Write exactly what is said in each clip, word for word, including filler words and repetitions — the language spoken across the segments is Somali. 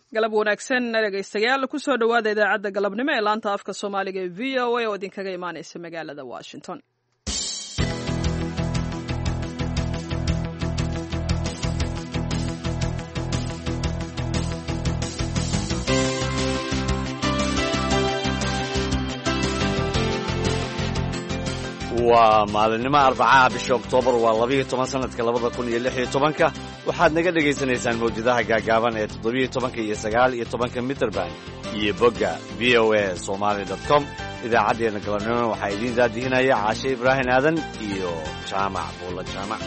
galab wanaagsan dhegaystayaal kusoo dhowaada idaacadda galabnimo ee laanta afka soomaaliga ee v o a oo idinkaga imaanaysa magaalada washington. waa maalinimo arbacaha bisha oktoobar waa labiiyo toban sanadka labada kun iyo lix iyo tobanka waxaad naga dhegaysanaysaan mawjadaha gaagaaban ee toddobiyo tobanka iyo sagaal iyo tobanka mitrband iyo bogga v o a somaali dot com. idaacaddeenna galabnimona waxaa idiin daadihinaya caashe ibraahim aadan iyo jaamac buulla jaamac.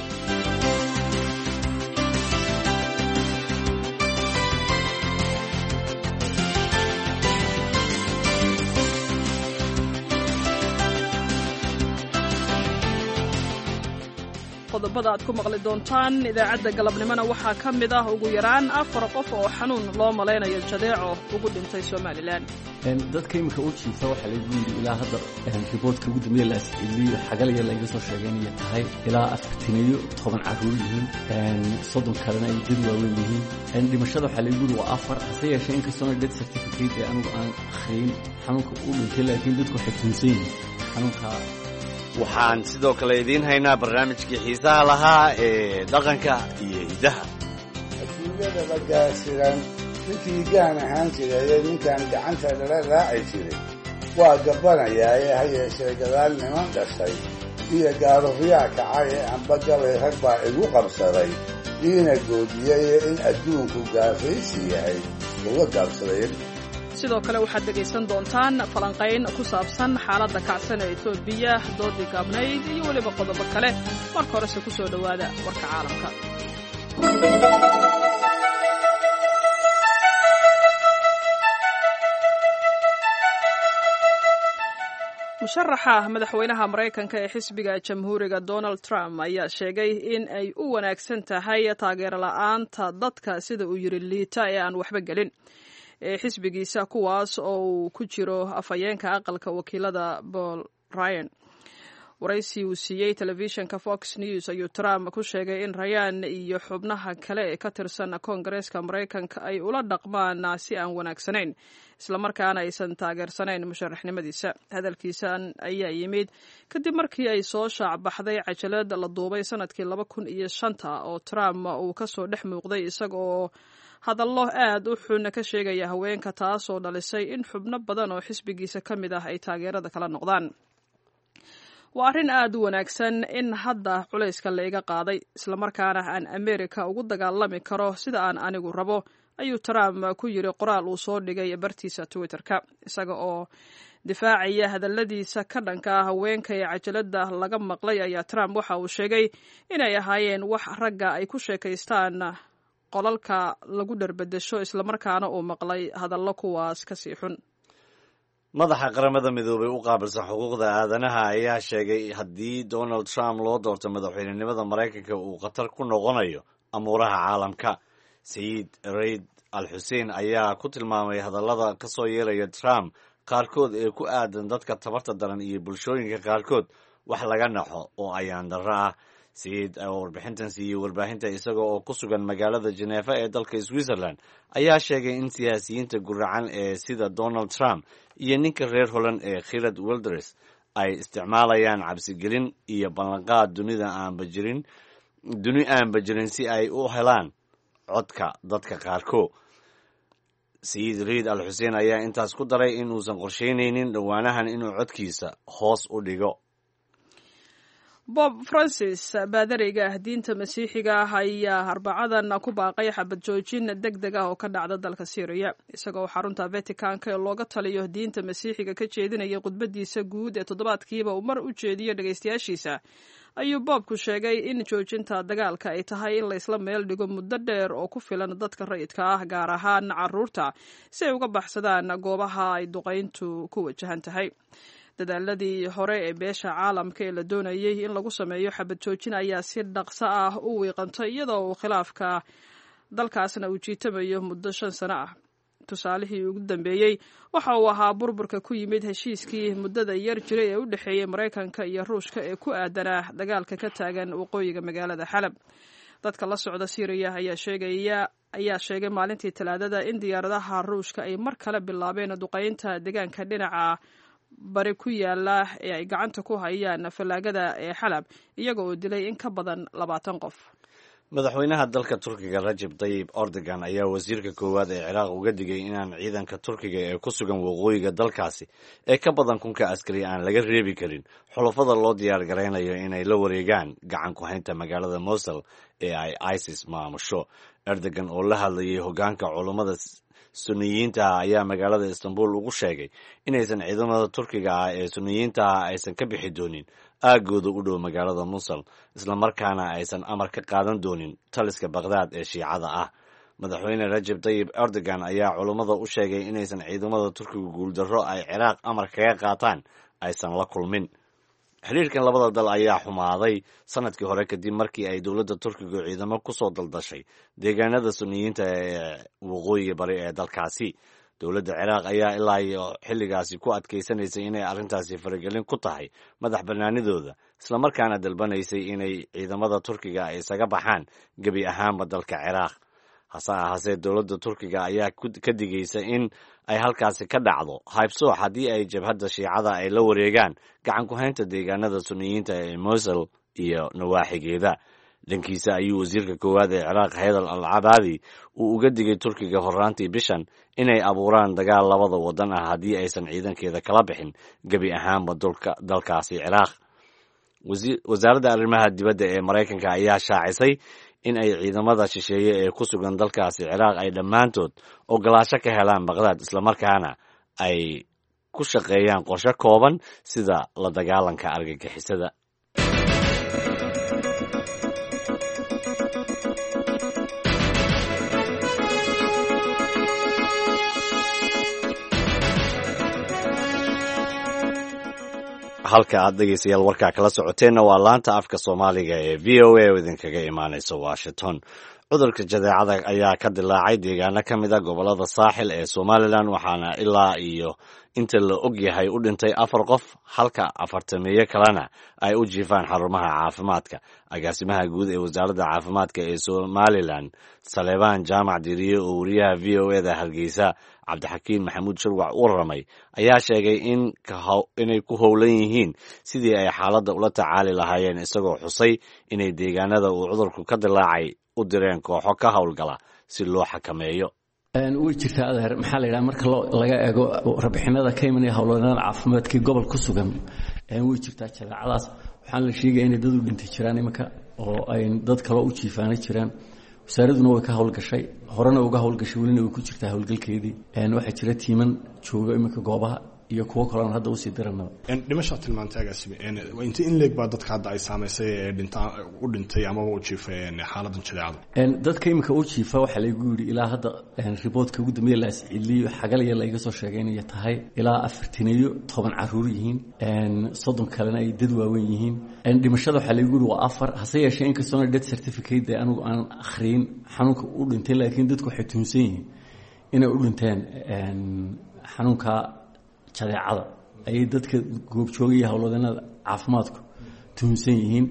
qodobada aad ku maqli doontaan idaacadda galabnimona waxaa ka mid ah ugu yaraan afar qof oo xanuun loo malaynayo jadeeco ugu dhintay somalilan. dadka iminka u jiifa waxaa lagu yidhi ilaa hadda riboodka ugu dambeeya la asceliyo xagalaya layga soo sheegay inay tahay ilaa afartan iyo toban carruur yihiin soddon kalena ay dad waaweyn yihiin. dhimashada waxaa lagu yidhi waa afar hase yeeshee inkastoona death certificate ee anugu aan akhriyin xanuunka u dhintay laakiin dadku waxay tuunsan yihiin xanuunka. waxaan sidoo kale idiin haynaa barnaamijkii xiisaha lahaa ee dhaqanka iyo hiddaha. adduunyadaba gaasiran ninkii gaan ahaan jiraye ninkaan gacanta lala raaci jiray waa gabbanayaa ee ha yeeshee gadaal niman dhashay iyo gaarufyaa kacay ee amba gabay rag baa igu qabsaday iina goodiyeye in adduunku gaafaysi yahay uga gaabsaday. sidoo kale waxaad dhegaysan doontaan falanqayn ku saabsan xaaladda kacsan ee etoobiya, doodii gaabnayd iyo weliba qodobo kale. marka horese ku soo dhowaada warka caalamka. musharaxa madaxweynaha maraykanka ee xisbiga jamhuuriga Donald Trump ayaa sheegay in ay u wanaagsan tahay taageero la'aanta dadka sida uu yiri liita ee aan waxba gelin ee xisbigiisa, kuwaas oo uu ku jiro afhayeenka aqalka wakiilada Paul Ryan. waraysi uu siiyey telefishinka Fox News ayuu Trump ku sheegay in Ryan iyo xubnaha kale ee ka tirsan Koongareeska Maraykanka ay ula dhaqmaan si aan wanaagsanayn, islamarkaana aysan taageersanayn musharaxnimadiisa. hadalkiisan ayaa yimid kadib markii ay soo shaac baxday cajalad la duubay sanadkii laba kun iyo shanta oo Trump uu ka soo dhex muuqday isaga oo hadallo aad u xun ka sheegaya haweenka, taasoo dhalisay in xubno badan oo xisbigiisa ka mid ah ay taageerada kala noqdaan. waa arrin aad u wanaagsan in hadda culayska la iga qaaday, islamarkaana aan Ameerika ugu dagaalami karo sida aan anigu rabo, ayuu Trump ku yiri qoraal uu soo dhigay bartiisa Twitterka. isaga oo difaacaya hadalladiisa ka dhanka ah haweenka ee cajalada laga maqlay ayaa Trump waxa uu sheegay inay ahaayeen wax ragga ay ku sheekaystaan qolalka lagu dharbadasho, islamarkaana uu maqlay hadallo kuwaas ka sii xun. madaxa qaramada midoobay u qaabilsan xuquuqda aadanaha ayaa sheegay haddii Donald Trump loo doorto madaxweynenimada Maraykanka uu khatar ku noqonayo amuuraha caalamka. Sayid Raid al-Xuseen ayaa ku tilmaamay hadallada ka soo yeeraya Trump qaarkood ee ku aadan dadka tabarta daran iyo bulshooyinka qaarkood wax laga naxo oo ayaan darro ah. sayid oo warbixintan siiyey warbaahinta isaga oo ku sugan magaalada Geneva ee dalka Switzerland ayaa sheegay in siyaasiyiinta guracan ee sida Donald Trump iyo ninka reer Holland ee Geert Wilders ay isticmaalayaan cabsigelin iyo ballanqaad dunida aanba jirin duni aanba jirin si ay u helaan codka dadka qaarkood. Sayid Raid al-Xuseen ayaa intaas ku daray in uusan qorsheynaynin dhowaanahan inuu codkiisa hoos u dhigo. Bob Francis, baadariga diinta masiixiga ah, ayaa arbacadan ku baaqay xabad joojin degdeg ah oo ka dhacda dalka Syria, isagoo xarunta Vaticanka ee looga taliyo diinta masiixiga ka jeedinaya khudbadiisa guud ee toddobaadkiiba uu mar u jeediyo dhagaystayaashiisa. ayuu Boobku sheegay in joojinta dagaalka ay tahay in la isla meel dhigo muddo dheer oo ku filan dadka rayidka ah, gaar ahaan carruurta, si ay uga baxsadaan goobaha ay duqayntu ku wajahan tahay. dadaaladii hore ee beesha caalamka ee la doonayay in lagu sameeyo xabad joojin ayaa si dhaqso ah u wiiqantay, iyadoo uu khilaafka dalkaasna uu jiitamayo muddo shan sano ah. tusaalihii ugu dambeeyey waxa uu ahaa burburka ku yimid heshiiskii muddada yar jiray ee u dhexeeyey Maraykanka iyo Ruushka ee ku aadanaa dagaalka ka taagan waqooyiga magaalada Xalab. dadka la socda syriya ayaa sheegaya ayaa sheegay maalintii talaadada in diyaaradaha ruushka ay mar kale bilaabeen duqeynta deegaanka dhinaca bari ku yaala ee ay gacanta ku hayaan fallaagada ee xalab iyaga oo dilay in ka badan labaatan qof. madaxweynaha dalka turkiga rajab tayyib erdogan ayaa wasiirka koowaad ee ciraaq uga digay inaan ciidanka turkiga ee ku sugan waqooyiga dalkaasi ee ka badan kunka askari aan laga reebi karin xulafada loo diyaar garaynayo inay la wareegaan gacan ku haynta magaalada mosul ee ay isis maamusho. erdogan oo la hadlayay hoggaanka culummada sunniyiinta ah ayaa magaalada istanbul ugu sheegay inaysan ciidamada turkiga ah ee sunniyiinta ah aysan ka bixi doonin aagooda u dhow magaalada mosul islamarkaana aysan amar ka qaadan doonin taliska bakhdad ee shiicada ah. madaxweyne rajab tayyib erdogan ayaa culummada u sheegay inaysan ciidamada turkiga guuldarro ay ciraaq amar kaga qaataan aysan la kulmin. xiriirkan labada dal ayaa xumaaday sanadkii hore kadib markii ay dowladda turkiga ciidamo ku soo daldashay deegaanada sunniyiinta ee waqooyiga bari ee dalkaasi. dowladda ciraaq ayaa ilaa iyo xilligaasi ku adkaysanaysay inay arrintaasi faragelin ku tahay madax bannaanidooda islamarkaana dalbanaysay inay ciidamada turkiga ay isaga baxaan gebi ahaanba dalka ciraaq. hase ahaasee dowladda turkiga ayaa ka digaysa in ay halkaasi ka dhacdo haybsoox haddii ay jabhadda shiicada ay la wareegaan gacan ku haynta deegaanada sunniyiinta ee mosul iyo nawaaxigeeda. dhankiisa ayuu wasiirka koowaad ee ciraaq haydar al cabaadi uu uga digay turkiga horraantii bishan inay abuuraan dagaal labada waddan ah haddii aysan ciidankeeda kala bixin gebi ahaanba dalkaasi ciraaq. wasaaradda arrimaha dibadda ee maraykanka ayaa shaacisay in ay ciidamada shisheeye ee ku sugan dalkaasi ciraaq ay dhammaantood ogolaasho ka helaan bakhdad islamarkaana ay ku shaqeeyaan qorshe kooban sida la dagaalanka argagixisada. halka aad dhegeystayaal warkaa kala socoteenna waa laanta afka soomaaliga ee v o a oo idinkaga imaanaysa washington. cudurka jadeecada ayaa ka dilaacay deegaano ka mid a gobolada saaxil ee somalilan waxaana ilaa iyo inta la og yahay u dhintay afar qof halka afartameeyo kalena ay u jiifaan xarumaha caafimaadka. agaasimaha guud ee wasaaradda caafimaadka ee somalilan saleebaan jaamac diriye oo wariyaha v o eda hargeysa cabdixakiin maxamuud shirwac u warramay ayaa sheegay in inay ku howlan yihiin sidii ay xaaladda ula tacaali lahaayeen isagoo xusay inay deegaanada uu cudurku ka dilaacay u direen kooxo ka howlgala si loo xakameeyo. way jirtaa adeer maxaa la yidhaha marka laga eego rabixinada ka imanaya howlwadeennada caafimaadkii gobol ku sugan way jirtaa jadeecadaas waxaan la sheegaya inay dad u dhintay jiraan iminka oo ay dad kaloo u jiifaana jiraan. wasaaraduna way ka howlgashay horena uga howlgashay welina way ku jirtaa howlgalkeedii. waxaa jira tiiman jooga iminka goobaha iyo kuwo kaloon hadda usii diranaba. dhimashaa tilmaantay agaasime inta in leeg baa dadka hadda ay saamaysay ee dhintaa u dhintay amaba u jiifay xaaladan jadeecada. dadka iminka u jiifa waxaa laygu yidhi ilaa hadda riboodka ugu dambeeya la asciliyo xagalya layga soo sheegay inay tahay ilaa afartaniyo toban caruur yihiin soddon kalena ay dad waaweyn yihiin. dhimashada waxaa laygu yidhi waa afar hase yeeshee inkastoona death certificate dee anigu aan akhriyin xanuunka u dhintay laakiin dadku waxay tuhunsan yihiin inay u dhinteen xanuunka jadeecada ayay dadka goobjoogaya howlwadeennada caafimaadku tuhunsan yihiin.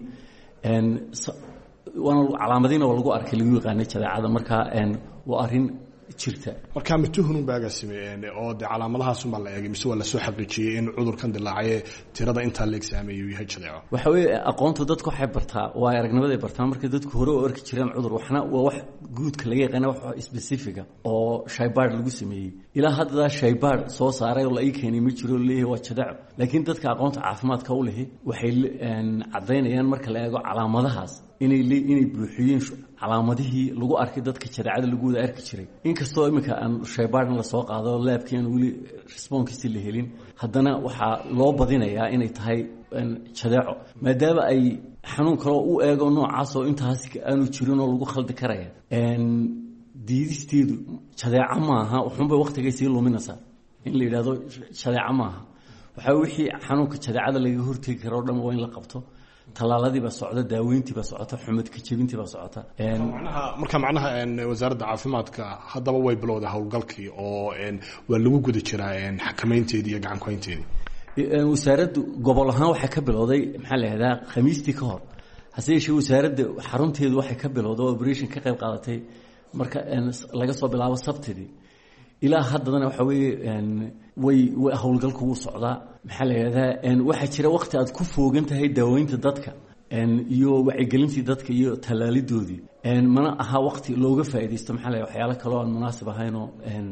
waana calaamadiina waa lagu arkay lagu yaqaanay jadeecada markaa waa arrin jirta. markaa ma tuhunun baa agaasime oo dee calaamadahaasumbaa la eegay mise waa lasoo xaqiijiyey in cudurkan dilaacaye tirada intaa la exaameeyo yahay jadeeco. waxa weeye aqoonta dadku waxay bartaa waa aragnimaday bartaa marka dadku hore oo arki jireen cudur waxna waa wax guudka laga yaqaana wax specifica oo shaybaadh lagu sameeyey. ilaa hadda shaybaadh soo saaray oo la ii keenay ma jiro leeyahay waa jadeeco laakiin dadka aqoonta caafimaadka u lehi waxay caddaynayaan marka la eego calaamadahaas inay inay buuxiyeen calaamadihii lagu arkay dadka jadeecada lagu wada arki jiray. inkastoo iminka aan shaybaadhna lasoo qaado laabkii aan weli responkiisi la helin haddana waxaa loo badinayaa inay tahay jadeeco maadaama ay xanuun kaloo u eego noocaas oo intaas aanu jirin oo lagu khaldi karaya. diidisteedu jadeeco maaha waxunbay waktigay sii luminaysaa in la yidhahdo jadeeco maaha. waxaa wixii xanuunka jadeecada laga hortegi karo o dhan waa in la qabto. tallaaladii baa socda daaweyntii baa socota xumadka jebintii baa socota. marka macnaha wasaaradda caafimaadka haddaba way bilowday howlgalkii oo waa lagu guda jiraa xakamaynteedii iyo gacan kuhaynteedii. wasaaraddu gobol ahaan waxaa ka bilowday maxaa la yidhahdaa khamiistii ka hor hase yeeshee wasaaradda xarunteedu waxay ka bilowday oo operation ka qayb qaadatay marka laga soo bilaabo sabtidii ilaa haddana waxa weeye way howlgalku wuu socdaa maxaa la yidhahdaa waxaa jira waqti aad ku foogan tahay daaweynta dadka iyo wacyigelintii dadka iyo tallaalidoodii mana aha waqti looga faa'iidaysto maxaa la waxyaalo kale oo aan munaasib ahaynoo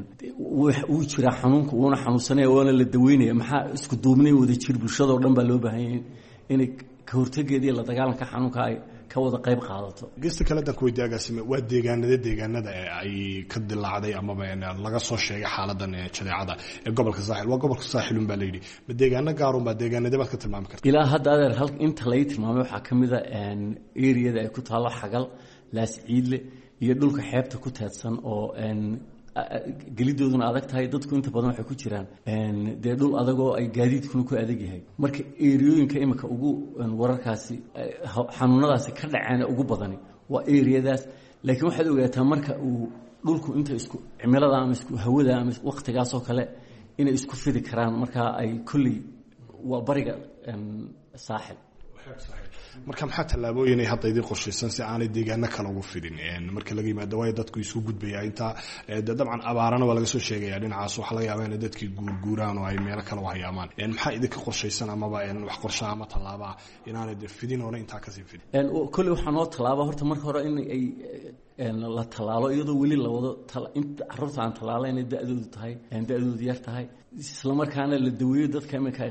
wuu jiraa xanuunka uuna xanuunsanaya waana la daweynaya maxaa isku duubnay wada jir bulshadao dhan baa loo baahan yahay inay ka hortageeda iyo la dagaalanka xanuunka ay ka wada qayb qaadato gesta kale dan kuweydiye agaasime waa deegaanada deegaanada ee ay ka dilaacday amaba laga soo sheegay xaaladan jadeecada ee gobolka saaxil waa gobolka saaxilun baa layidhi ma deegaano gaarun baa deegaanada baad ka tilmaami karta ilaa hadda adeer hal inta laga tilmaamay waxaa ka mid a eriyada ay ku taalo xagal laasciidle iyo dhulka xeebta ku teedsan oo gelidooduna adag tahay dadku inta badan waxay ku jiraan dee dhul adagoo ay gaadiidkuna ku adag yahay marka eriyooyinka imika ugu wararkaasi xanuunadaasi ka dhaceen ugu badani waa eriyadaas laakiin waxaad ogaataa marka uu dhulku inta isku cimilada ama isku hawada ama waqtigaasoo kale inay isku fidi karaan marka ay kolley waa bariga saaxil marka maxaa tallaabooyin ay hadda idin qorshaysan si aanay deegaano kale ugu fidin marka laga yimaado waayo dadku isu gudbaya intaa dabcan abaarana waa laga soo sheegaya dhinacaas waxaa laga yaabaa inay dadkii guurguuraan oo ay meelo kale u hayaamaan maxaa idinka qorshaysan amaba wax qorshaha ama tallaabaa inaanay de fidin oona intaa kasii fidin kolley waxaa noo tallaaba horta marka hore in ay la tallaalo iyadoo weli la wado caruurta aan tallaala inay da-doodu tahay da-doodu yar tahay islamarkaana la daweeyo dadka iminka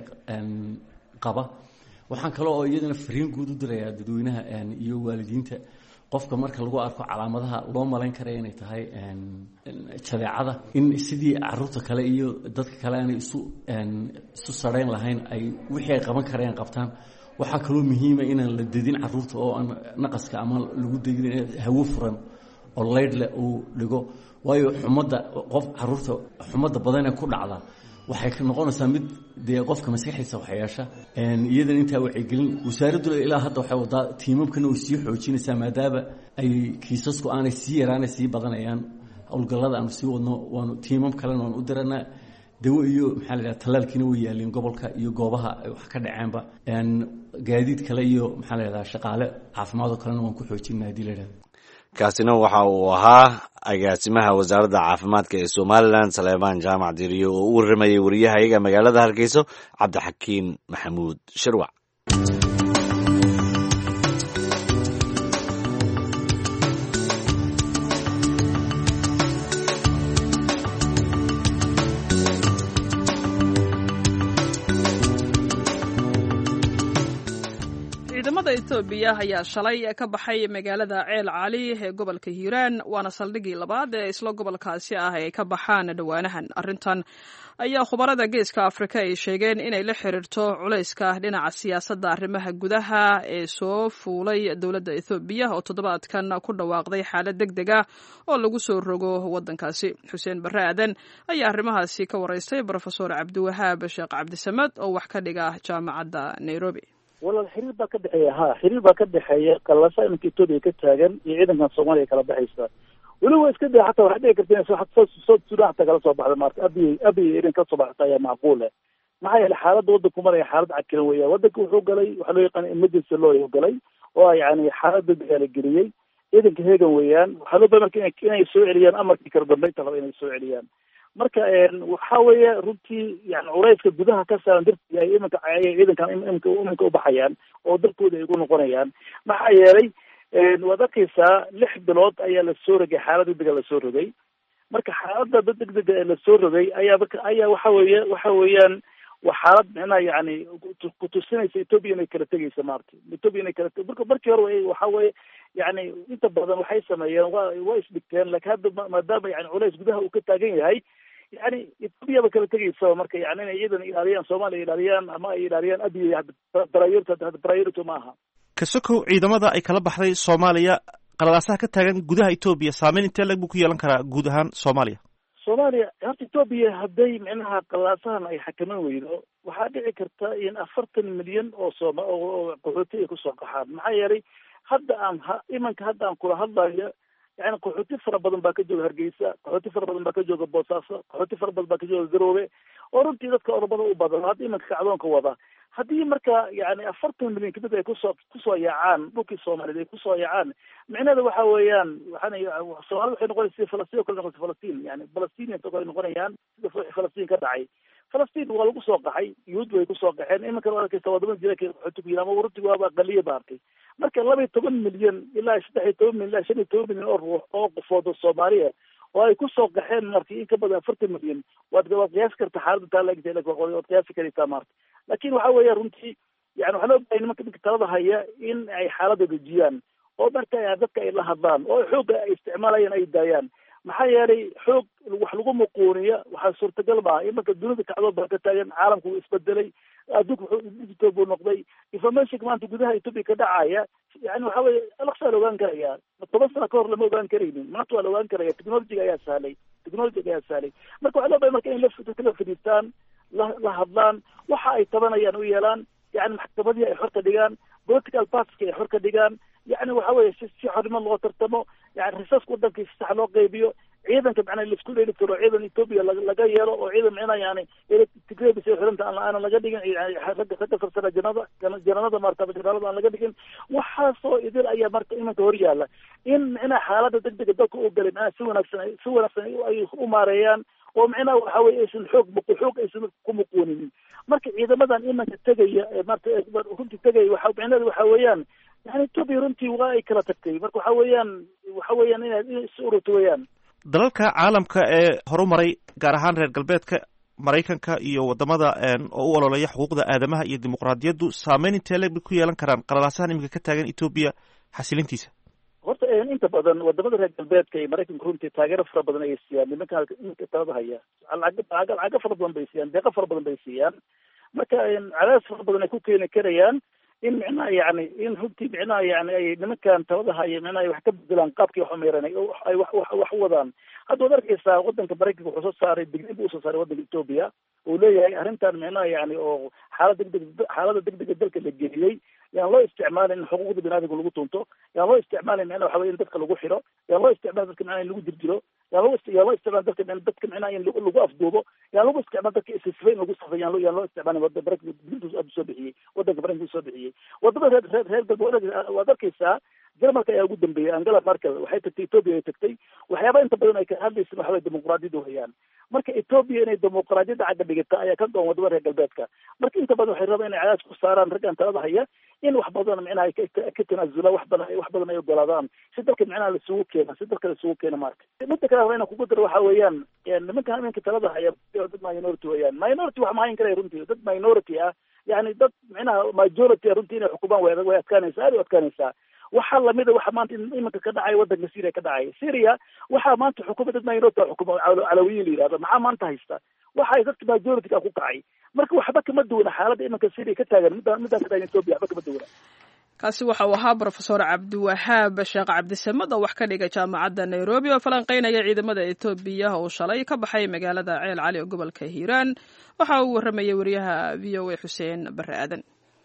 qaba waxaan kale oo iyadana fariin guud u dirayaa dadweynaha iyo waalidiinta qofka marka lagu arko calaamadaha loo malayn karaya inay tahay jadeecada in sidii caruurta kale iyo dadka kale aanay isu isu sarayn lahayn ay wixii ay qaban karayaan qabtaan waxaa kaloo muhiima inaan la dedin caruurta oo aan naqaska ama lagu degin hawo furan oo leydhle uu dhigo waayo xumadda qof caruurta xumadda badanee ku dhacda waxay ka noqonaysaa mid dee qofka maskaxdiisa waxyeesha iyadana intaa wacyigelin wasaaraddu ilaa hadda waxay wadaa tiimamkana way sii xoojinaysaa maadaama ay kiisasku aanay sii yaraanay sii badanayaan howlgallada aanu sii wadno waanu tiimam kalena waan u diranaa dawo iyo maxaa la yidhaha tallaalkiina way yaalliin gobolka iyo goobaha ay wax ka dhaceenba gaadiid kale iyo maxaa la yidhaha shaqaale caafimaadoo kalena waan ku xoojinaa haddii la yidhahdo kaasina waxa uu ahaa agaasimaha wasaaradda caafimaadka ee somalilan saleebaan jaamac diriyo oo u warramayay wariyahayaga magaalada hargeyso cabdixakiin maxamuud shirwac ciidamada Itoobiya ayaa shalay ka baxay magaalada Ceel Cali ee gobolka Hiiraan waana saldhigii labaad ee isla gobolkaasi ah ay ka baxaan dhawaanahan arrintan ayaa khubarada geeska Afrika ay sheegeen inay la xiriirto culayska dhinaca siyaasadda arrimaha gudaha ee soo fuulay dowladda Itoobiya oo toddobaadkan ku dhawaaqday xaalad degdeg ah oo lagu soo rogo wadankaasi Xuseen Barre Aadan ayaa arrimahaasi ka wareystay Professor Cabdiwahaab Sheekh Cabdisamad oo wax ka dhiga jaamacadda Nairobi walaal xiriir baa ka dhexeeya ha xiriir baa ka dhexeeya qalasa iminka Itoobiya ka taagan iyo ciidankan Soomaaliya kala baxaysa weli waa iska daa xataa waxay dhici kartaa in soo soo Suudaan xataa kala soo baxda maarka abi abi irin ka soo baxda ayaa macquul ah maxaa yeelay xaaladda waddanku maraya xaalad cakiran weeyaa waddanku wuxuu galay waxa loo yaqaan emergency law ayuu galay oo yani xaaladda dagaal geliyay ciidanka heegan weeyaan waxaa loo baahan yahay inay soo celiyaan amarkii kala dambeynta laba inay soo celiyaan marka waxa weeye runtii yani culayska gudaha ka saaran dartii ay iminka ciidankan iminka iminka u baxayaan oo dalkooda ay ugu noqonayaan maxaa yeelay waad arkaysaa lix bilood ayaa la soo rogay xaalad degdega la soo rogay marka xaaladda degdega ee la soo rogay ayaa ayaa waxa weeye waxa weeyaan waa xaalad micnaha yani kutusinaysa Ethiopia inay kala tegaysa maarta Ethiopia inay kala marka markii hore waxa weeye yani inta badan waxay sameeyeen waa waa isdhigteen laakiin hadda maadaama yani culays gudaha uu ka taagan yahay yani Ethiopia ba kala tegaysa marka yani inay iyadan ilaaliyaan Soomaaliya ilaaliyaan ama ay ilaaliyaan abiy priority priority maaha kasokow ciidamada ay kala baxday Soomaaliya qalalaasaha ka taagan gudaha Ethiopia saameyn intee lag buu ku yeelan karaa guud ahaan Soomaaliya Soomaaliya horta Ethiopia hadday micnaha qalaasahan ay xakaman weydo waxaa dhici karta in afartan milyan oo Sooma oo qaxooti ay kusoo qaxaan maxaa yeelay hadda aan imanka hadda aan kula hadlayo yani qaxooti fara badan baa ka jooga Hargeysa, qaxooti fara badan baa ka jooga Boosaaso, qaxooti fara badan baa ka jooga Garowe, oo runtii dadka orobada u badan hadda imanka kacdoonka wada. haddii marka yani afartan milyan kamid ay kusoo kusoo yaacaan dhulkii Soomaaliyeed ay kusoo yaacaan, micnaheedu waxa weeyaan waxaan Soomaalidu waxay noqonaysaa Falastiin oo kale noqonaysa Falastiin, yani Palestinians oo kale noqonayaan sida Falastiin ka dhacay. Falastiin waa lagu soo qaxay, yuhuud way kusoo qaxeen, imanka waa arkaysa wadamada jira ka qaxooti ku yiraahdo warti waaba aqaliye baartay. marka laba iyo toban milyan ilaa saddex iyo toban milyan ilaa shan iyo toban milyan oo ruux oo qofood oo Soomaaliya oo ay kusoo qaxeen markii in ka badan afartan milyan waad gabar qiyaas karta xaaladda taa la egtay la qodob qiyaas karta marka. laakiin waxa weeye runtii yani waxa loo baahan nimanka dadka talada haya in ay xaaladda dejiyaan oo marka dadka ay la hadlaan oo xoog ay isticmaalayaan ay daayaan. maxaa yeelay xoog wax lagu muquuniya waxaa suurtagal ma in marka dunida kacdo baa ka taagan, caalamku wuu isbedelay, adduunku wuxuu digital buu noqday, information maanta gudaha Ethiopia ka dhacaya yani waxa weeye alaqsa la ogaan karaya toban sano ka hor lama ogaan karaynin, maanta waa la ogaan karaya. technology ayaa sahlay technology ayaa sahlay marka waxaa loo baahan marka in la kala fadhiistaan, la la hadlaan, waxa ay tabanayaan u yeelaan, yani maxkamadii ay xor ka dhigaan, political parties ay xor ka dhigaan, yani waxa weeye si si xornimo loo tartamo, yani risaska wadanka si sax loo qaybiyo, ciidanka macna la isku dheeli karo ciidan Ethiopia laga yeelo oo ciidan macna yani Tigray si xiranta aan aan laga dhigin, ragga ragga farsana janada janada martaba janada aan laga dhigin. waxaa soo idil ayaa marka imanka hor yaala in macna xaaladda degdega dalka u galin aan si wanaagsan si wanaagsan ay u maareeyaan oo macna waxa weeye aysan xoog buqu xoog aysan ku muquunin. marka ciidamadan imanka tagaya marka runtii tagay waxa macnaheedu waxa weeyaan yani Ethiopia runtii waa ay kala tagtay, marka waxa weeyaan waxa weeyaan inay is ururto weeyaan. dalalka caalamka ee horumaray gaar ahaan reer galbeedka Maraykanka iyo wadamada oo u ololeeya xuquuqda aadamaha iyo dimuqraadiyaddu saameyn intee leeg ku yeelan karaan qalalaasahan iminka ka taagan Ethiopia xasilintiisa? horta inta badan wadamada reer galbeedka iyo Maraykanka runtii taageero fara badan ay siiyaan nimanka inta talada haya, lacag lacag fara badan bay siiyaan, deeq fara badan bay siiyaan, marka cadaadis fara badan ay ku keeni karayaan in macnaha yani in runtii macnaha yani ay nimankan talada haya macnaha ay wax ka bedelaan qaabkii wax umeeranay ay wax wax wax wadaan. hadda waad arkaysaa wadanka Maraykanka wuxuu soo saaray digniin buu soo saaray wadanka Ethiopia uu leeyahay arrintan macnaha yani oo xaalada degdeg xaalada degdega dalka la geliyey yaan loo isticmaalin in xuquuqda bini'aadamka lagu tunto, yaan loo isticmaalin macnaha waxa weeye in dadka lagu xiro, yaan loo isticmaalin dadka macnaha in lagu dirjiro, yaan loo yaan loo isticmaalin dadka dadka macnaha in lagu afduubo, yaan lagu isticmaalin dadka isisfay in lagu safay, yaan loo yaan loo isticmaalin wadanka Maraykanka digniintu aad soo bixiyey wadanka Maraykanka soo bixiyey. wadamada reer reer galbeedka waad arkaysaa Jarmalka ayaa ugu dambeeyay, Angela Merkel waxay tagtay Ethiopia ay tagtay, waxyaaba inta badan ay ka hadlayso waxa weeye dimuqraadiyadda weeyaan. marka Ethiopia inay dimuqraadiyadda xagga dhigata ayaa ka go'an wadamada reer galbeedka. marka inta badan waxay rabaan inay cadaadis ku saaraan raggan talada haya in wax badan macnaha ay ka tanaasulaan, wax badan wax badan ay ogolaadaan si dalka macnaha la isugu keeno si dalka la isugu keeno. marka midda kale inaan kugu daro waxa weeyaan nimankan iminka talada haya dad minority weeyaan. minority wax ma hayn karaya runtii, dad minority ah yani dad macnaha majority runtii inay xukumaan way way adkaanaysaa aad u adkaanaysaa. waxaa lamida waxa maanta iminka ka dhacay wadanka Syria ka dhacay. Syria waxaa maanta xukuumad dad minority xukuma calawiyin la yiraahdo, maxaa maanta haysta waxay dadka majority ka ku kacay. marka waxba kama duwana xaaladda iminka Syria ka taagan midda midda ka taagan Ethiopia, waxba kama duwana. kaasi waxa uu ahaa Professor Cabdiwahaab Sheekh Cabdisamad oo wax ka dhiga jaamacadda Nairobi oo falanqeynaya ciidamada Ethiopia oo shalay ka baxay magaalada Ceel Cali oo gobolka Hiiraan. waxa uu waramayay wariyaha V O A Xuseen Barre Aadan.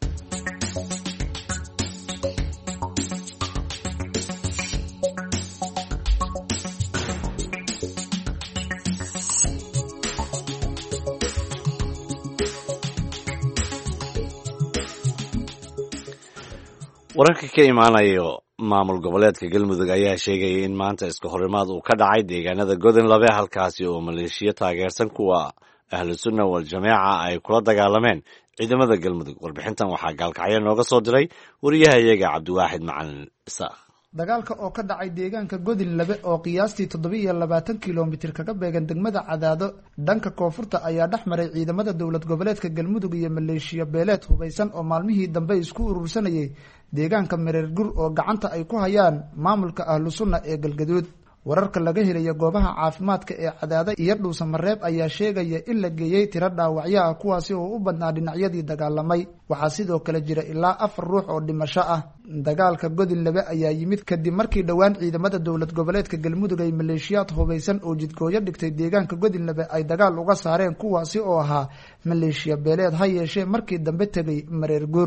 wararka ka imaanayo maamul goboleedka Galmudug ayaa sheegaya in maanta iska horimaad uu ka dhacay deegaanada Godonlabe, halkaasi oo maleeshiya taageersan kuwa ahlu sunna wal jameeca ay kula dagaalameen ciidamada Galmudug. warbixintan waxaa gaalkacyo nooga soo diray wariyahayaga Cabdiwaaxid Macalin Isaaq. dagaalka oo ka dhacay deegaanka Godonlabe oo qiyaastii toddoba iyo labaatan kiiloomitir kaga beegan degmada Cadaado dhanka koonfurta ayaa dhex maray ciidamada dowlad goboleedka Galmudug iyo maleeshiya beeleed hubeysan oo maalmihii dambe isku urursanayay deegaanka Mareer Gur oo gacanta ay ku hayaan maamulka ahlu sunna ee Galgaduud. wararka laga helaya goobaha caafimaadka ee Cadaado iyo Dhuusa Mareeb ayaa sheegaya in la geeyay tiro dhaawacyo ah kuwaasi oo u badnaa dhinacyadii dagaalamay. waxaa sidoo kale jira ilaa afar ruux oo dhimasho ah. dagaalka Godonlabe ayaa yimid kadib markii dhowaan ciidamada dowlad goboleedka Galmudug ay maleeshiyaad hubeysan oo jidkooyo dhigtay deegaanka Godonlabe ay dagaal uga saareen kuwaasi oo ahaa maleeshiya beeleed ha yeeshee markii dambe tegay Mareer Gur.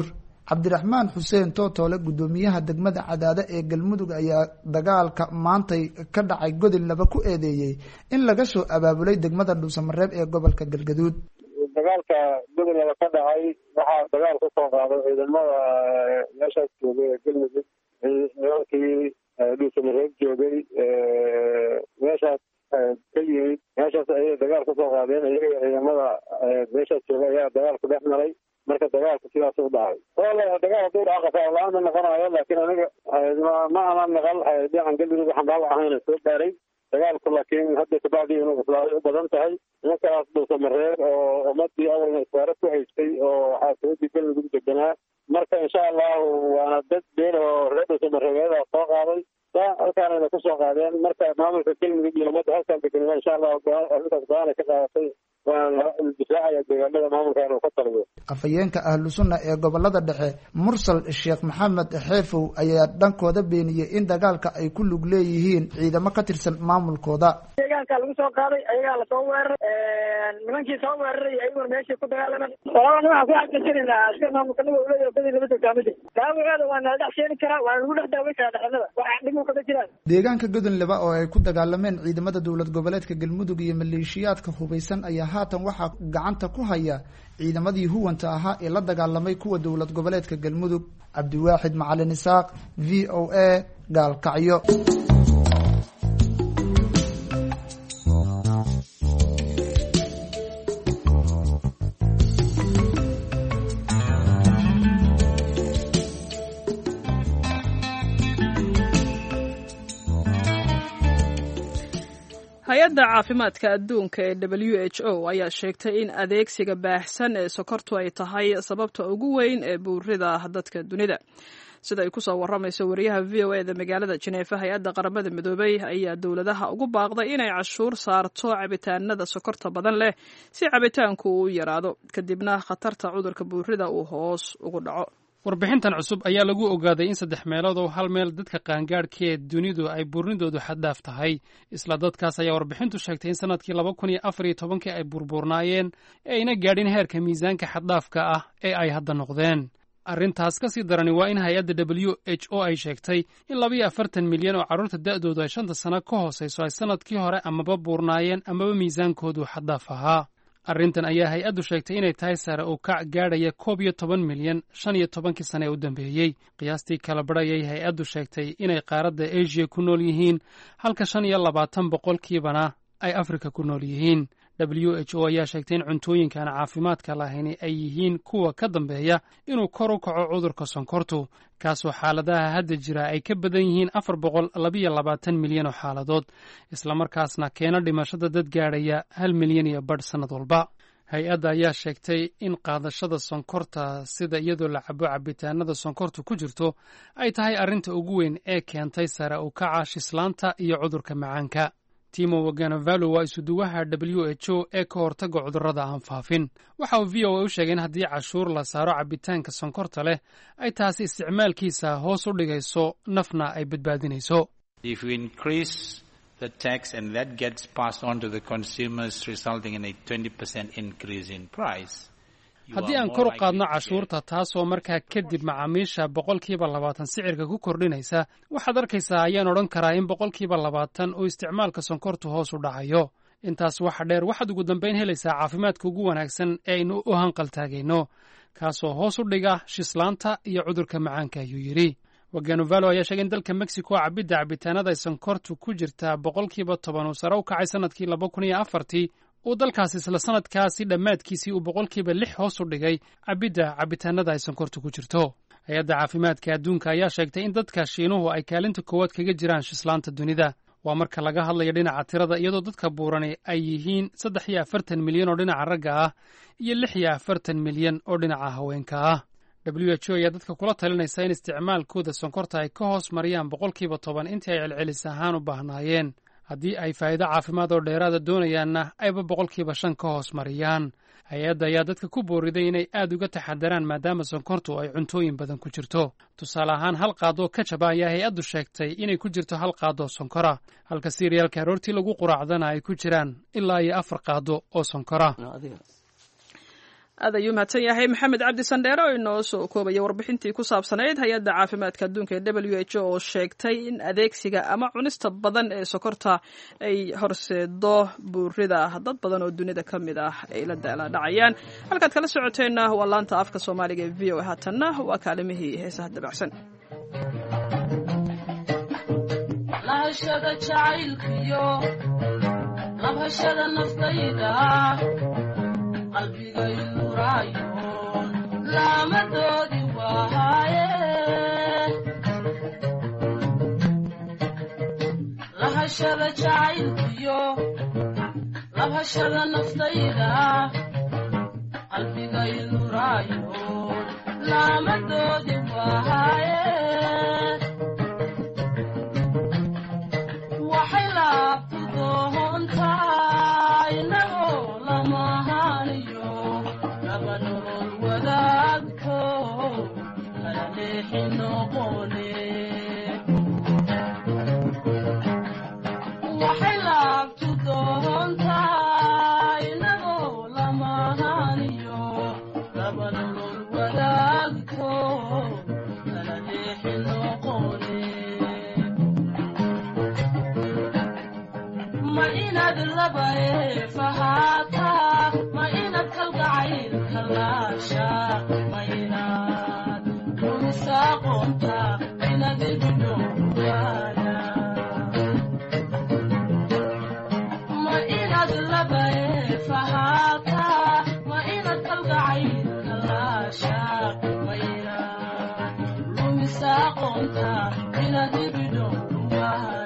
cabdiraxmaan xuseen tootoole guddoomiyaha degmada cadaado ee galmudug ayaa dagaalka maantay ka dhacay godin laba ku eedeeyey in laga soo abaabulay degmada dhuusamareeb ee gobolka galgaduud. dagaalka godin laba ka dhacay waxaa dagaal ka soo qaaday ciidamada meeshaas joogay ee galmudug nimankii dhuusamareeb joogay meeshaas ka yimid meeshaas ayay dagaal ka soo qaadeen iyaga ciidamada meeshaas joogay ayaa dagaal ku dhex maray marka dagaalka sidaas u dhacay wala dagaal hadduu dhaca qasaa la-aan noqonayo laakiin aniga ma aanan naqal dhinacan galmudug waxaan dhaawac ahayna soo gaaray dagaalku laakiin hadda kabacdii inuu islaaday u badan tahay nimankaas dhuusamareeb oo ummadii awalna iswaare ku haystay oo xaasawadii galmudug deganaa marka insha allahu waana dad beel oo reer dhuusamareebeeda soo qaaday halkaanayna kusoo qaadeen marka maamulka galmudug iyo ummadda halkaan deganaa insha allahu arrintaas go-aan ay ka qaadatay waana difaacaya deegaanada maamulkan uu ka taliyo. afhayeenka ahlu sunna ee gobolada dhexe mursal sheekh maxamed xeefow ayaa dhankooda beeniyey in dagaalka ay ku lug leeyihiin ciidamo ka tirsan maamulkooda. deegaanka lagu soo qaaday ayagaa lasoo weeraray nimankii soo weeraray ayaguna meeshii ku dagaalaman walaba waxaan ku xaqiijinaynaa askar maamulka naga uleeyahay badi lama dogaamin dhaawaceeda waa nala dhex sheeni karaa waa lagu dhex daaweyn karaa dhexnada wax dhib kama jiraan. deegaanka godonleba oo ay ku dagaalameen ciidamada dowlad goboleedka galmudug iyo maleeshiyaadka hubeysan ayaa haatan waxaa gacanta ku haya ciidamadii huwanta ahaa ee la dagaalamay kuwa dowlad goboleedka galmudug. cabdiwaaxid macalin isaaq v o a gaalkacyo. hay-adda caafimaadka adduunka ee w h o ayaa sheegtay in adeegsiga baahsan ee sokortu ay tahay sababta ugu weyn ee buurida dadka dunida. sida ay kusoo waramayso wariyaha v o eda magaalada Jeneefa, hay-adda qaramada midoobay ayaa dowladaha ugu baaqday inay cashuur saarto cabitaanada sokorta badan leh si cabitaanku uu yaraado kadibna khatarta cudurka buurida uu hoos ugu dhaco. warbixintan cusub ayaa lagu ogaaday in saddex meelood oo hal meel dadka qaangaadhka ee dunidu ay buurnidoodu xaddaaf tahay. isla dadkaas ayaa warbixintu sheegtay in sanadkii laba kun iyo afar iyo tobankii ay burburnaayeen ee ayna gaadhin heerka miisaanka xaddaafka ah ee ay hadda noqdeen. arrintaas ka sii darani waa in hay-adda w h o ay sheegtay in laba iyo afartan milyan oo carruurta da'doodu ay shanta sano ka hoosayso ay sanadkii hore amaba buurnaayeen amaba miisaankoodu xaddaaf ahaa. arrintan ayaa hay-addu sheegtay inay tahay sare oo kac gaadhaya koob iyo toban milyan shan iyo tobankii sane ee u dambeeyey. qiyaastii kala badhayay hay-addu sheegtay inay qaaradda asia ku nool yihiin halka shan iyo labaatan boqolkiibana ay afrika ku nool yihiin. w h o ayaa sheegtay in cuntooyinkaan caafimaadka lahayni ay yihiin kuwa ka dambeeya inuu kor u kaco cudurka sonkortu, kaasoo xaaladaha hadda jira ay ka badan yihiin afar boqol labiyo labaatan milyan oo xaaladood, islamarkaasna keena dhimashada dad gaadhaya hal milyan iyo badh sannad walba. hay-adda ayaa sheegtay in qaadashada sonkorta sida iyadoo la cabo cabitaanada sonkortu ku jirto ay tahay arrinta ugu weyn ee keentay sare u kaca shislaanta iyo cudurka macaanka. timo waganavalo waa isuduwaha w h o ee ka hortaga cudurrada aan faafin. waxa uu v o a u sheegay in haddii cashuur la saaro cabitaanka sonkorta leh ay taasi isticmaalkiisa hoos u dhigayso nafna ay badbaadinayso. the tax and that gets passed on to the consumers resulting in a twenty percent increase in price. haddii aan kor u qaadno cashuurta taasoo markaa kadib macaamiisha boqolkiiba labaatan sicirka ku kordhinaysa, waxaad arkaysaa ayaan odhan karaa in boqolkiiba labaatan oo isticmaalka sonkortu hoos u dhacayo. intaas waxa dheer waxaad ugu dambayn helaysaa caafimaadka ugu wanaagsan ee aynu u hanqaltaagayno, kaasoo hoos u dhiga shislaanta iyo cudurka macaanka ayuu yidhi. waganavalo ayaa sheegay in dalka mexico cabidda cabitaanada ay sonkortu ku jirtaa boqolkiiba toban uu sare u kacay sanadkii laba kun iyo afartii, uu dalkaasi isla sanadkaasi dhammaadkiisii uu boqolkiiba lix hoos u dhigay cabidda cabitaanada ay sonkortu ku jirto. hay-adda caafimaadka adduunka ayaa sheegtay in dadka shiinuhu ay kaalinta koowaad kaga jiraan shislaanta dunida. waa marka laga hadlayo dhinaca tirada, iyadoo dadka buurani ay yihiin saddex iyo afartan milyan oo dhinaca ragga ah iyo lix iyo afartan milyan oo dhinaca haweenka ah. w h o ayaa dadka kula talinaysa in isticmaalkooda sonkorta ay ka hoos mariyaan boqolkiiba toban intii ay celcelis ahaan u baahnaayeen. haddii ay faa'iido caafimaad oo dheeraada doonayaanna ayba boqolkiiba shan ka hoos mariyaan. hay-adda ayaa dadka ku booriday inay aad uga taxadaraan maadaama sonkortu ay cuntooyin badan ku jirto. tusaale ahaan hal qaadoo kajaba ayaa hay-addu sheegtay inay ku jirto hal qaadoo sonkora, halka siiriyaalka aroortii lagu quraacdana ay ku jiraan ilaa iyo afar qaado oo sonkora. aad ayuu mahadsan yahay maxamed cabdi sandheere oo inoo soo koobaya warbixintii ku saabsanayd hay-adda caafimaadka adduunka ee w h o oo sheegtay in adeegsiga ama cunista badan ee sokorta ay horseedo buurida dad badan oo dunida ka mid ah ay la daala dhacayaan. halkaad kala socoteenna waa laanta afka soomaaliga ee v o a. haatanna waa kaalimihii heesaha dabacsan. lahashada jacaylkiyo labhashada naftayda qalbiga iluraayo laamadoodi waaye lahashada jacaylkiyo labhashada naftayda qalbiga iluraayo laamadoodi waaye waxay laabtu doontaa inagoo lamahaniyo laba nolol wadaagto kala leexi noqone waxay laabtu doontaa inagoo lamahaniyo laba nolol wadaagto kala leexi noqone ma inaad labae fahaataa ma inaad kalgacaylka laasha ma inaad rumisaaqoonta inaad ibidhowaana ma inaad labae fahaataa ma inaad kalgacaylka laasha ma inaad rumisaaqoonta inaad ibidhowaana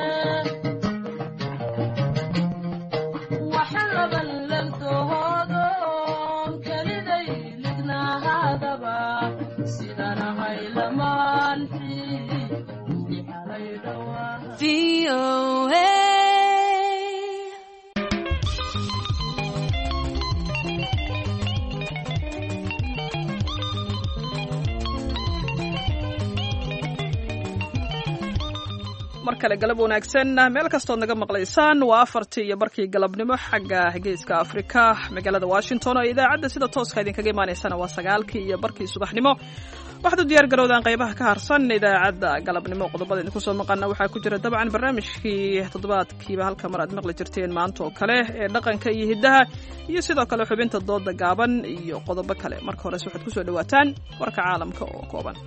waxaan laban lagdoodo mar kale galab wanaagsan meel kastood naga maqlaysaan waa afartii iyo barkii galabnimo xagga geeska Afrika magaalada Washington oo idaacadda sida tooska idinkaga imaanaysana waa sagaalkii iyo barkii subaxnimo waxaad u diyaar garowdaan qaybaha ka harsan idaacadda galabnimo qodobada idinku soo maqana waxaa ku jira dabcan barnaamijkii toddobaadkiiba halka mar aad maqli jirteen maanta oo kale ee dhaqanka iyo hidaha iyo sidoo kale xubinta dooda gaaban iyo qodobo kale marka hore waxaad ku soo dhawaataan warka caalamka oo kooban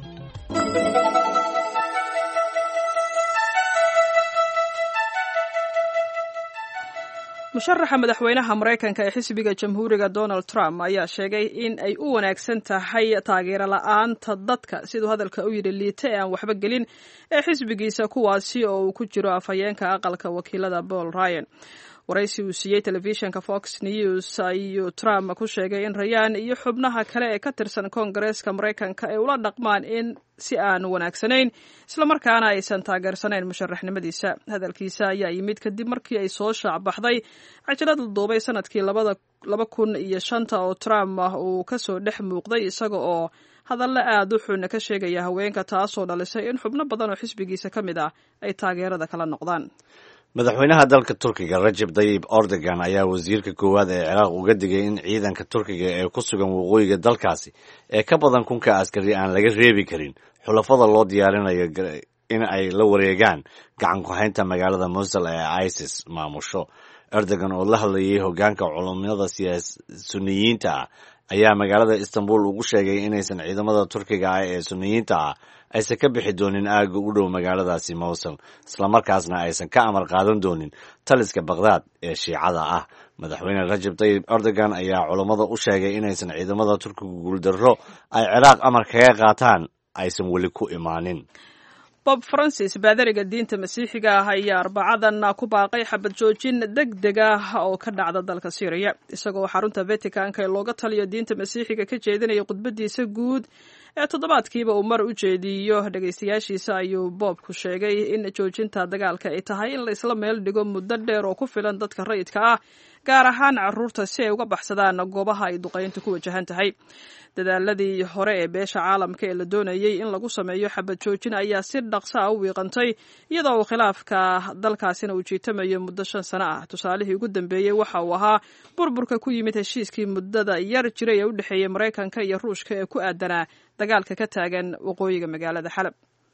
musharaxa madaxweynaha Mareykanka ee xisbiga Jamhuuriga Donald Trump ayaa sheegay in ay u wanaagsan tahay taageero la'aanta dadka sidoo hadalka u yiri liita ee aan waxba gelin ee xisbigiisa kuwaasi oo uu ku jiro afhayeenka aqalka wakiilada Paul Ryan waraysi uu siiyey telefishinka Fox News ayuu Trump ku sheegay in Ryan iyo xubnaha kale ee ka tirsan Koongareeska Mareykanka ay ula dhaqmaan in si aan wanaagsanayn isla markaana aysan taageersanayn musharaxnimadiisa hadalkiisa ayaa yimid kadib markii ay soo shaac baxday cajalad la duubay sanadkii laba kun iyo shanta oo Trump uu ka soo dhex muuqday isaga oo hadalla aad u xun ka sheegaya haweenka taasoo dhalisay in xubno badan oo xisbigiisa ka mid ah ay taageerada kala noqdaan madaxweynaha dalka Turkiga Recep Tayyip Erdogan ayaa wasiirka koowaad ee Ciraaq uga digay in ciidanka Turkiga ee ku sugan waqooyiga dalkaasi ee ka badan kunka askari aan laga reebi karin xulafada loo diyaarinayo in ay la wareegaan gacan ku haynta magaalada Mosul ee ISIS maamusho. Erdogan oo la hadlayay hoggaanka culimada Sunniyiinta ah ayaa magaalada Istanbul ugu sheegay inaysan ciidamada Turkiga ah ee Sunniyiinta ah aysan ka bixi doonin aagga u dhow magaaladaasi Mosul isla markaasna aysan ka amar qaadan doonin taliska Baghdad ee Shiicada ah. Madaxweyne Recep Tayyip Erdogan ayaa culimada u sheegay inaysan ciidamada Turkiga guuldarro ay Ciraaq amar kaga qaataan aysan weli ku imaanin. Bob Francis baadariga diinta Masiixiga ah ayaa Arbacadan ku baaqay xabad joojin degdeg ah oo ka dhacda dalka Syria isagoo xarunta Vatican-ka ee looga taliyo diinta Masiixiga ka jeedinaya khudbadiisa guud ee toddobaadkiiba uu mar u jeediyo dhageystayaashiisa ayuu Bob ku sheegay in joojinta dagaalka ay tahay in la isla meel dhigo muddo dheer oo ku filan dadka rayidka ah gaar ahaan carruurta si ay uga baxsadaan goobaha ay duqeyntu ku wajahan tahay. dadaaladii hore ee beesha caalamka ee la doonayay in lagu sameeyo xabad joojin ayaa si dhaqso ah u wiiqantay iyadoo uu khilaafka dalkaasina uu jiitamayo muddo shan sano ah. tusaalihii ugu dambeeyey waxa uu ahaa burburka ku yimid heshiiskii muddada yar jiray ee u dhexeeyey Mareykanka iyo Ruushka ee ku aadanaa dagaalka ka taagan waqooyiga magaalada Xalab.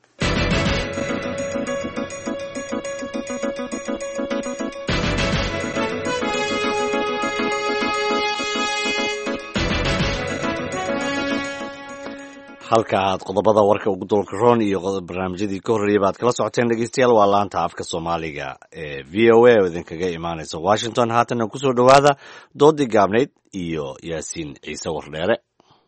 halka aad qodobada warka ugu doolka roon iyo barnaamijyadii ka horreeyay baad kala socoteen dhegeystayaal waa laanta afka Soomaaliga ee V O A oo idinkaga imaanaysa Washington. haatan ku soo dhawaada doodii gaabnayd iyo Yaasiin Ciise Wardheere.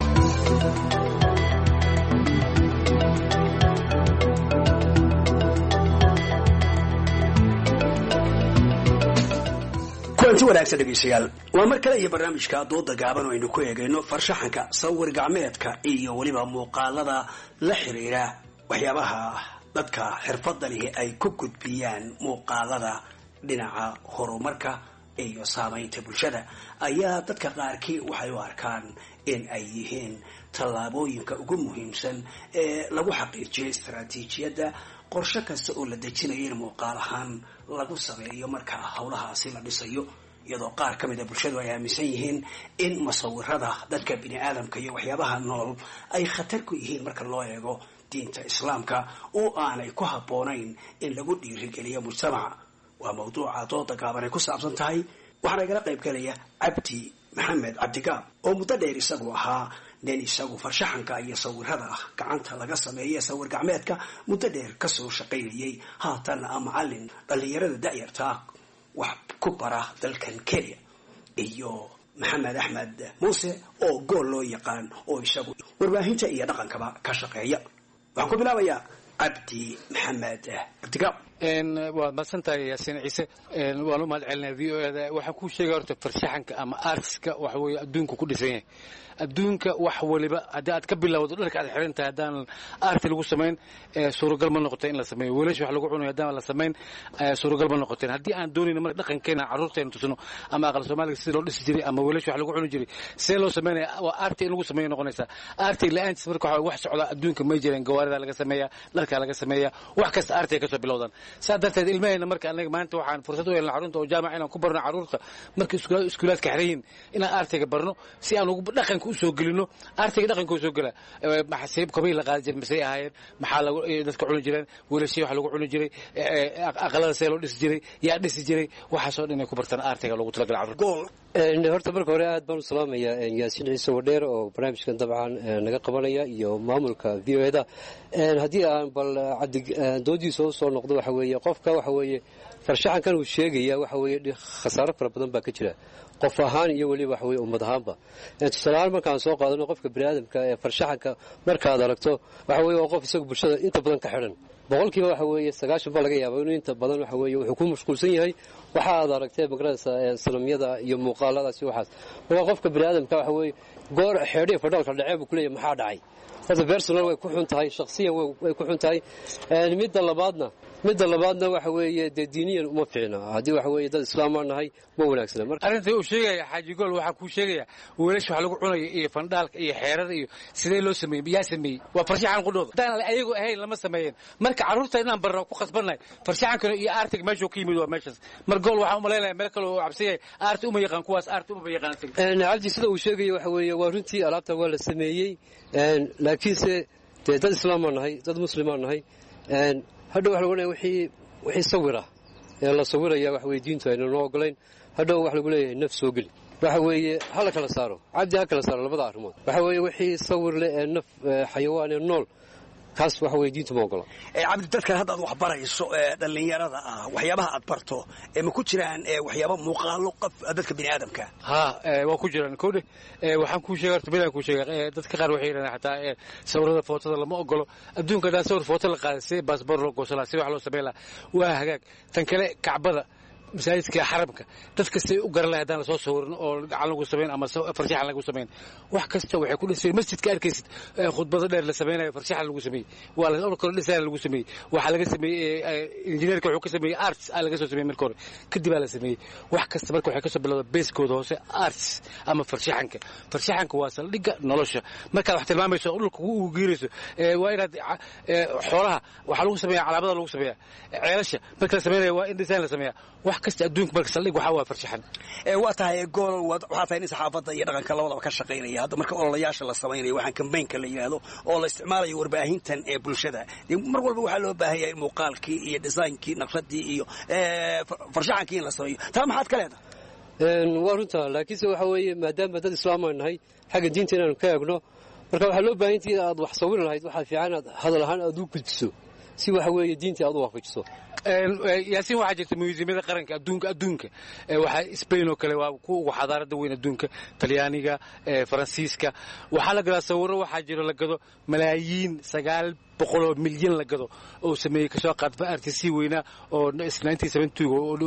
kulanti wanaagsan dhegeystayaal waa mar kale iyo barnaamijka dooda gaaban oo aynu ku eegayno farshaxanka sawir gacmeedka iyo weliba muuqaalada la xiriira waxyaabaha dadka xirfadda leh ay ku gudbiyaan muuqaalada dhinaca horumarka iyo saamaynta bulshada ayaa dadka qaarkii waxay u arkaan in ay yihiin tallaabooyinka ugu muhiimsan ee lagu xaqiijiyo istaraatiijiyadda qorshe kasta oo la dejinayo in muuqaal ahaan lagu sameeyo marka howlahaasi la dhisayo iyadoo qaar ka mid a bulshadu ay aaminsan yihiin in musawirada dadka bini aadamka iyo waxyaabaha nool ay khatar ku yihiin marka loo eego diinta islaamka oo aanay ku habboonayn in lagu dhiirigeliyo mujtamaca. waa mawduuca dooda gaaban ay ku saabsan tahay waxaana igala qayb galaya Cabdi Maxamed Cabdigaab oo muddo dheer isagu ahaa nin isagu farshaxanka iyo sawirada gacanta laga sameeyo sawir gacmeedka muddo dheer ka soo shaqaynayay haatan macallin dhalinyarada da'yarta wax ku bara dalkan Kenya iyo Maxamed Axmed Muuse oo gool loo yaqaan oo isagu warbaahinta iyo dhaqankaba ka shaqeeya. waxaan ku bilaabayaa Cabdi Maxamed Cabdigaab. een waa masantahay Yaasiin Ciise een waan u mahad celinaa V O A da waxa ku sheegay horta farshaxanka ama artska waxa weeye adduunka ku dhisan yahay adduunka wax waliba haddii aad ka bilowdo dharka aad xiran tahay haddaan aarti lagu samayn suuragal ma noqoteen in la sameeyo weelasha wax lagu cunayo haddaan la samayn suuragal ma noqoteen haddii aan doonayno marka dhaqankeena carruurteena tusno ama aqal soomaaliga sidii loo dhisi jiray ama weelasha wax lagu cuni jiray see loo sameynaya waa aarti in lagu sameeyo noqonaysaa aarti la-aantiis marka wax socda adduunka may jireen gawaarida laga sameeyaa dharkaa laga sameeyaa wax kasta aartiga kasoo bilowdaan saa darteed ilmahayna marka anaga maanta waxaan fursad u helna xarunta oo jaamac inaan ku barno carruurta marka iskuulaadka xiran yihiin inaan aartiga barno si aan ugu dhaqanka u soo gelino aartiga dhaqanka u soo gela maxasiib kabii la qaadi jiray masay ahaayeen maxaa lagu dadka cuni jireen weelashii wax lagu cuni jiray aqalada see loo dhisi jiray yaa dhisi jiray waxaasoo dhan inay ku bartaan aartiga loogu talagalay carruurta. horta marka hore aad baan u salaamayaa yaasiin ciise wadheer oo barnaamijkan dabcan naga qabanaya iyo maamulka v o eda haddii aan bal cabdi doodiisa u soo noqdo waxa weeye qofka waxa weeye farshaxankan uu sheegaya waxa weeye khasaaro fara badan baa ka jira qof ahaan iyo weliba waxa weeye ummad ahaanba tusaalahaan markaan soo qaadano qofka biniaadamka ee farshaxanka markaad aragto waxa weeye waa qof isagu bulshada inta badan ka xidhan boqolkiiba waxa weeye sagaashan baa laga yaaba inuu inta badan waxa weeye wuxuu ku mashquulsan yahay waxa aad aragtay magaraysa sanamyada iyo muuqaaladaasi waxaas marka qofka biniaadamka waxa weeye goor xeedhiya fadhalka dhacee buu ku leeyahay maxaa dhacay horta personal way ku xun tahay shakhsiyan way ku xun tahay midda labaadna midda labaadna waxa weeye dee diiniyan uma fiicna haddii waxa weeye dad islaamaa nahay ma wanaagsana marka arrinta uu sheegaya xaaji gool waxaa kuu sheegaya weelasha wax lagu cunayo iyo fandhaalka iyo xeerada iyo sidee loo sameeyey yaa sameeyey waa farshaxan qudhooda haddaan ayagu ahayn lama sameeyeen marka carruurta inaan barno ku khasbannahay farshaxankana iyo aartiga meeshuu ka yimid waa meeshaas mar gool waxaan umalaynaya meel kale oo cabsiyahay aarti uma yaqaan kuwaas aarti uma yaqaan cabdi sida uu sheegaya waxa weeye waa runtii alaabta waa la sameeyey laakiinse dee dad islaamaa nahay dad muslimaa nahay hadhow waxa lagu leeyahay wixii wixii sawira ee la sawiraya waxa weeye diintu ayna noo ogolayn hadhow waxa lagu leeyahay naf soo geli waxa weeye ha la kala saaro cabdi ha kala saaro labada arrimood waxa weeye wixii sawir leh ee naf xayawaan ee nool kaas waxa weeye diintu ma ogola cabdi dadkan hadda aad wax barayso ee dhallinyarada ah waxyaabaha aad barto ee ma ku jiraan waxyaaba muuqaalo qof dadka bini'aadamka ha waa ku jiraan koodhe waxaan kuu sheegay horta midaan kuu sheegay dadka qaar waxay yidhahdaan xataa sawirada footada lama ogolo adduunka haddaan sawir footo la qaaday si baasboor loo goosan lahaa si wax loo samayn lahaa waa hagaag tan kale kacbada masaajidka xaramka dad kastay u garan lahay haddaan lasoo sawirin oo gacan lagu samayn ama farshaxan lagu samayn wax kasta waxay ku dhiseen masjidka arkaysid khudbado dheer la samaynayo farshaxan lagu sameeyey waa la kor dhisaan lagu sameeyey waxaa laga sameeyey injineerka wuxuu ka sameeyey arts aa laga soo sameeyey marka hore kadib aa la sameeyey wax kasta marka waxay ka soo bilowda beeskooda hoose arts ama farshaxanka farshaxanka waa saldhigga nolosha markaad wax tilmaamayso dhulka ugu giirayso waa inaad xoolaha waxaa lagu sameeyaa calaamada lagu sameeyaa ceelasha marka la samaynayo waa in dhisaan la sameeyaa wax kasta adduunka marka saldhig waxaa waa farshaxan waa tahay gool waxaa tahay in saxaafadda iyo dhaqanka labadaba ka shaqaynaya hadda marka ololayaasha la samaynayo waxaan kambaynka la yidhaahdo oo la isticmaalayo warbaahintan ee bulshada dee mar walba waxaa loo baahan yahay muuqaalkii iyo dhisaynkii naqshadii iyo farshaxankii in la sameeyo taa maxaad ka leedahay waa runta laakiinse waxa weeye maadaama dad islaamaa nahay xagga diinta inaanu ka eegno marka waxaa loo baahan yahay aad wax sawiri lahayd waxaa fiican aad hadal ahaan aad u gudbiso si waxa weeye diintii aad u waafajiso yaasiin waxaa jirta museumyada qaranka adduunka adduunka waxaa Spain oo kale waa kuwa ugu xadaarada weyn adduunka Talyaaniga Faransiiska waxaa la gadaa sawirro waxaa jira la gado malaayiin sagaal boqol oo milyan la gado oo sameeyay ka soo qaadba artist weyna oo nineteen seventy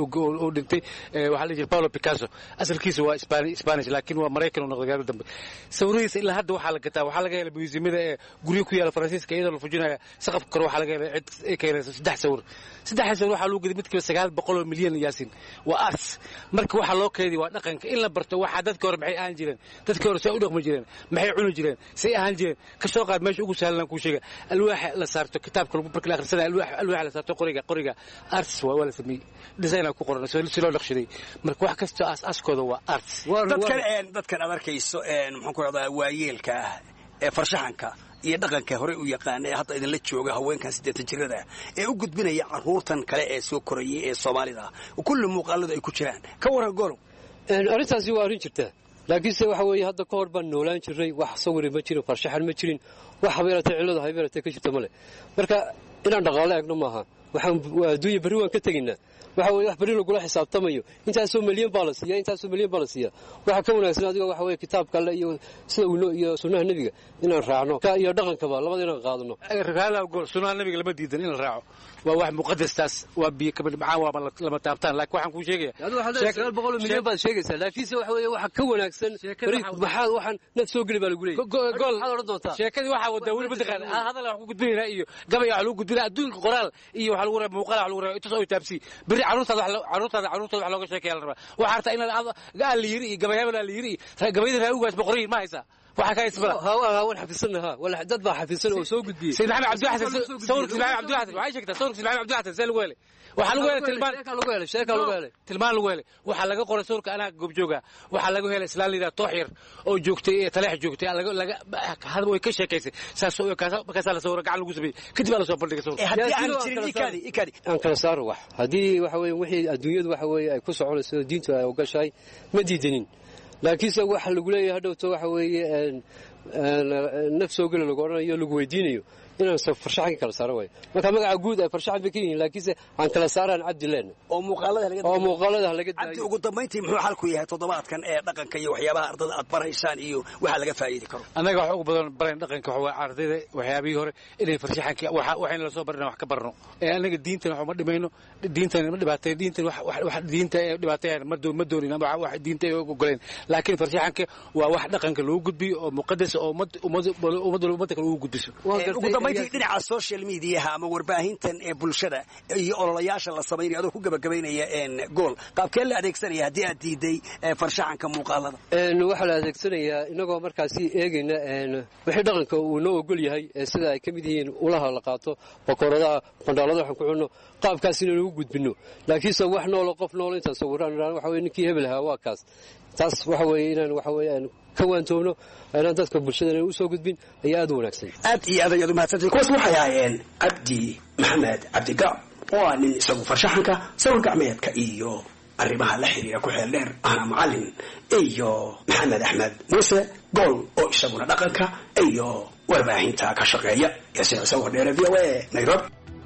oo dhintay waxaa la jira Paulo Picasso asalkiisu waa Spanish laakiin waa Mareykan oo noqday gaar dambe sawiradiisa ilaa hadda waxaa la gataa waxaa laga helay museumyada ee guriga ku yaala Faransiiska iyadoo la fujinayo saqaf kor waxaa laga helay cid ka helay saddex sawir saddex sawir waxaa loo gaday midkiiba sagaal boqol oo milyan yaasiin waa arts marka waxaa loo keeday waa dhaqanka in la barto waxa dadka hore maxay ahaan jireen dadka hore say u dhaqmi jireen maxay cuni jireen say ahaan jireen ka soo qaad meesha ugu sahlan ku sheega alwaax la saarto kitaabka lagu barkay akhrisada alwaax alwaax la saarto qoriga qoriga arts waa wala sameey design ku qoran si loo naqshaday marka wax kasta aas askooda waa arts dadkan een dadkan aad arkayso een maxaan ku radaa waayeelka ah ee farshaxanka iyo dhaqanka hore u yaqaan ee hadda idin la jooga haweenkan siddeetan jirada ee u gudbinaya carruurtan kale ee soo korayay ee Soomaalida kullu muuqaalada ay ku jiraan ka waran golo een arintaasi waa arin jirta laakiinse waxa weeye hadda ka hor baan noolaan jiray wax sawir ma jirin farshaxan ma jirin wax habeerata cilada habeerata ka jirta male marka inaan dhaqaale eegno maaha waxaan adduunya berri waan ka tegaynaa waxa weye wax berri lagula xisaabtamayo intaasoo milyan baa la siiya intaasoo milyan baa la siiya waxa ka wanaagsan adiga waxa weye kitaabka alle iyo sida uu iyo sunnaha nebiga inaan raacno ka iyo dhaqankaba labada inaan qaadano raala gool sunnaha nebiga lama diidan in la raaco waa wax muqaddastaas waa biyo ka macaan waa lama taabtaan laakiin waxaan ku sheegaya adiga waxa sagaal boqol milyan baad sheegaysaa laakiinse waxa weye waxa ka wanaagsan maxaa waxaan naf soo geli baa lagu leeyahay gool waxaad oran doontaa sheekadii waxa wada weli badaqaan hadal wax ku gudbinayna iyo gabay wax lagu gudbinaa adduunka qoraal iyo wax lagu reeb muuqaal wax lagu reeb inta soo taabsi bari caruurtada caruurtada caruurtada wax looga sheekeeyaa la rabaa waxa arta in gaal la yiri gabayaba la yiri gabayda raawgaas boqoriin ma haysa waxa ka isbara ha waa wal xafisanaha wala dad baa xafisan oo soo gudbiyay sayyid maxamed abdi xasan sawirka maxamed abdi xasan waxa sheegtaa sawirka maxamed abdi xasan seel weele waxa lagu helay tilmaan lagu helay sheeka lagu helay tilmaan lagu helay waxa laga qoray sawirka anaga goob jooga waxa lagu helay islaan liida tooxir oo joogtay ee taleex joogtay laga laga hada way ka sheekaysay saas oo ka sala sawir gacan lagu sameeyay kadib la soo bandhigay sawir hadii aan jirin ikadi ikadi aan kala saaro wax hadii waxa weeye wixii adduunyadu waxa weeye ay ku soconayso diintu ay ogashay ma diidanin laakiinse waxa lagu leeyahay hadhowto waxa weeye naf soo geli lagu oranayo lagu weydiinayo inaan farshaxan kala saaro way marka magaca guud ay farshaxan bay keenin laakiinse aan kala saaraan Cabdi Leen oo muuqaalada laga oo muuqaalada laga daayo Cabdi ugu dambeyntii muxuu xal ku yahay toddobaadkan ee dhaqanka iyo waxyaabaha ardada aad baraysaan iyo waxa laga faa'iidi karo anaga wax ugu badan barayn dhaqanka waxa ardayda waxyaabihii hore inay farshaxanka waxa waxaan la soo barnaa wax ka barno ee anaga diintan wax ma dhimayno diintan ma dhibaatay diintan wax wax diinta ee dhibaatay ma doon ma doonina wax diinta ay ugu goleen laakiin farshaxanka waa wax dhaqanka loo gudbiyo oo muqaddas oo ummad ummad ummad kale ugu gudbiso ugu dambeyntii dhinaca social media ama warbaahintan ee bulshada iyo ololayaasha la sameeyay adoo ku gabagabeynaya een gool qaabkee la adeegsanaya hadii aad diiday farshaxanka muuqaalada een waxa la adeegsanayaa inagoo markaasi eegayna een wixii dhaqanka uu noo ogol yahay sida ay kamid yihiin ulaha la qaato bakoorada bandaalada waxaan ku cunno qaabkaas inaan ugu gudbino laakiin se wax nool qof nool inta sawiraan waxa weeye ninkii hebel ahaa waa kaas taas waxa weeye inaan waxa weeye ka waantoobno ayaan dadka bulshada u soo gudbin ayaa aad u wanaagsan aad iyo aad ayaad u mahadsantahay kuwaas waxay ahaayeen Cabdi Maxamed Cabdi Gaab oo nin isagu farshaxanka sawir gacmeedka iyo arrimaha la xiriira ku xeel dheer ana macallin iyo Maxamed Axmed Muuse gool oo isaguna dhaqanka iyo warbaahinta ka shaqeeya ee sida sawir dheer V O A Nairobi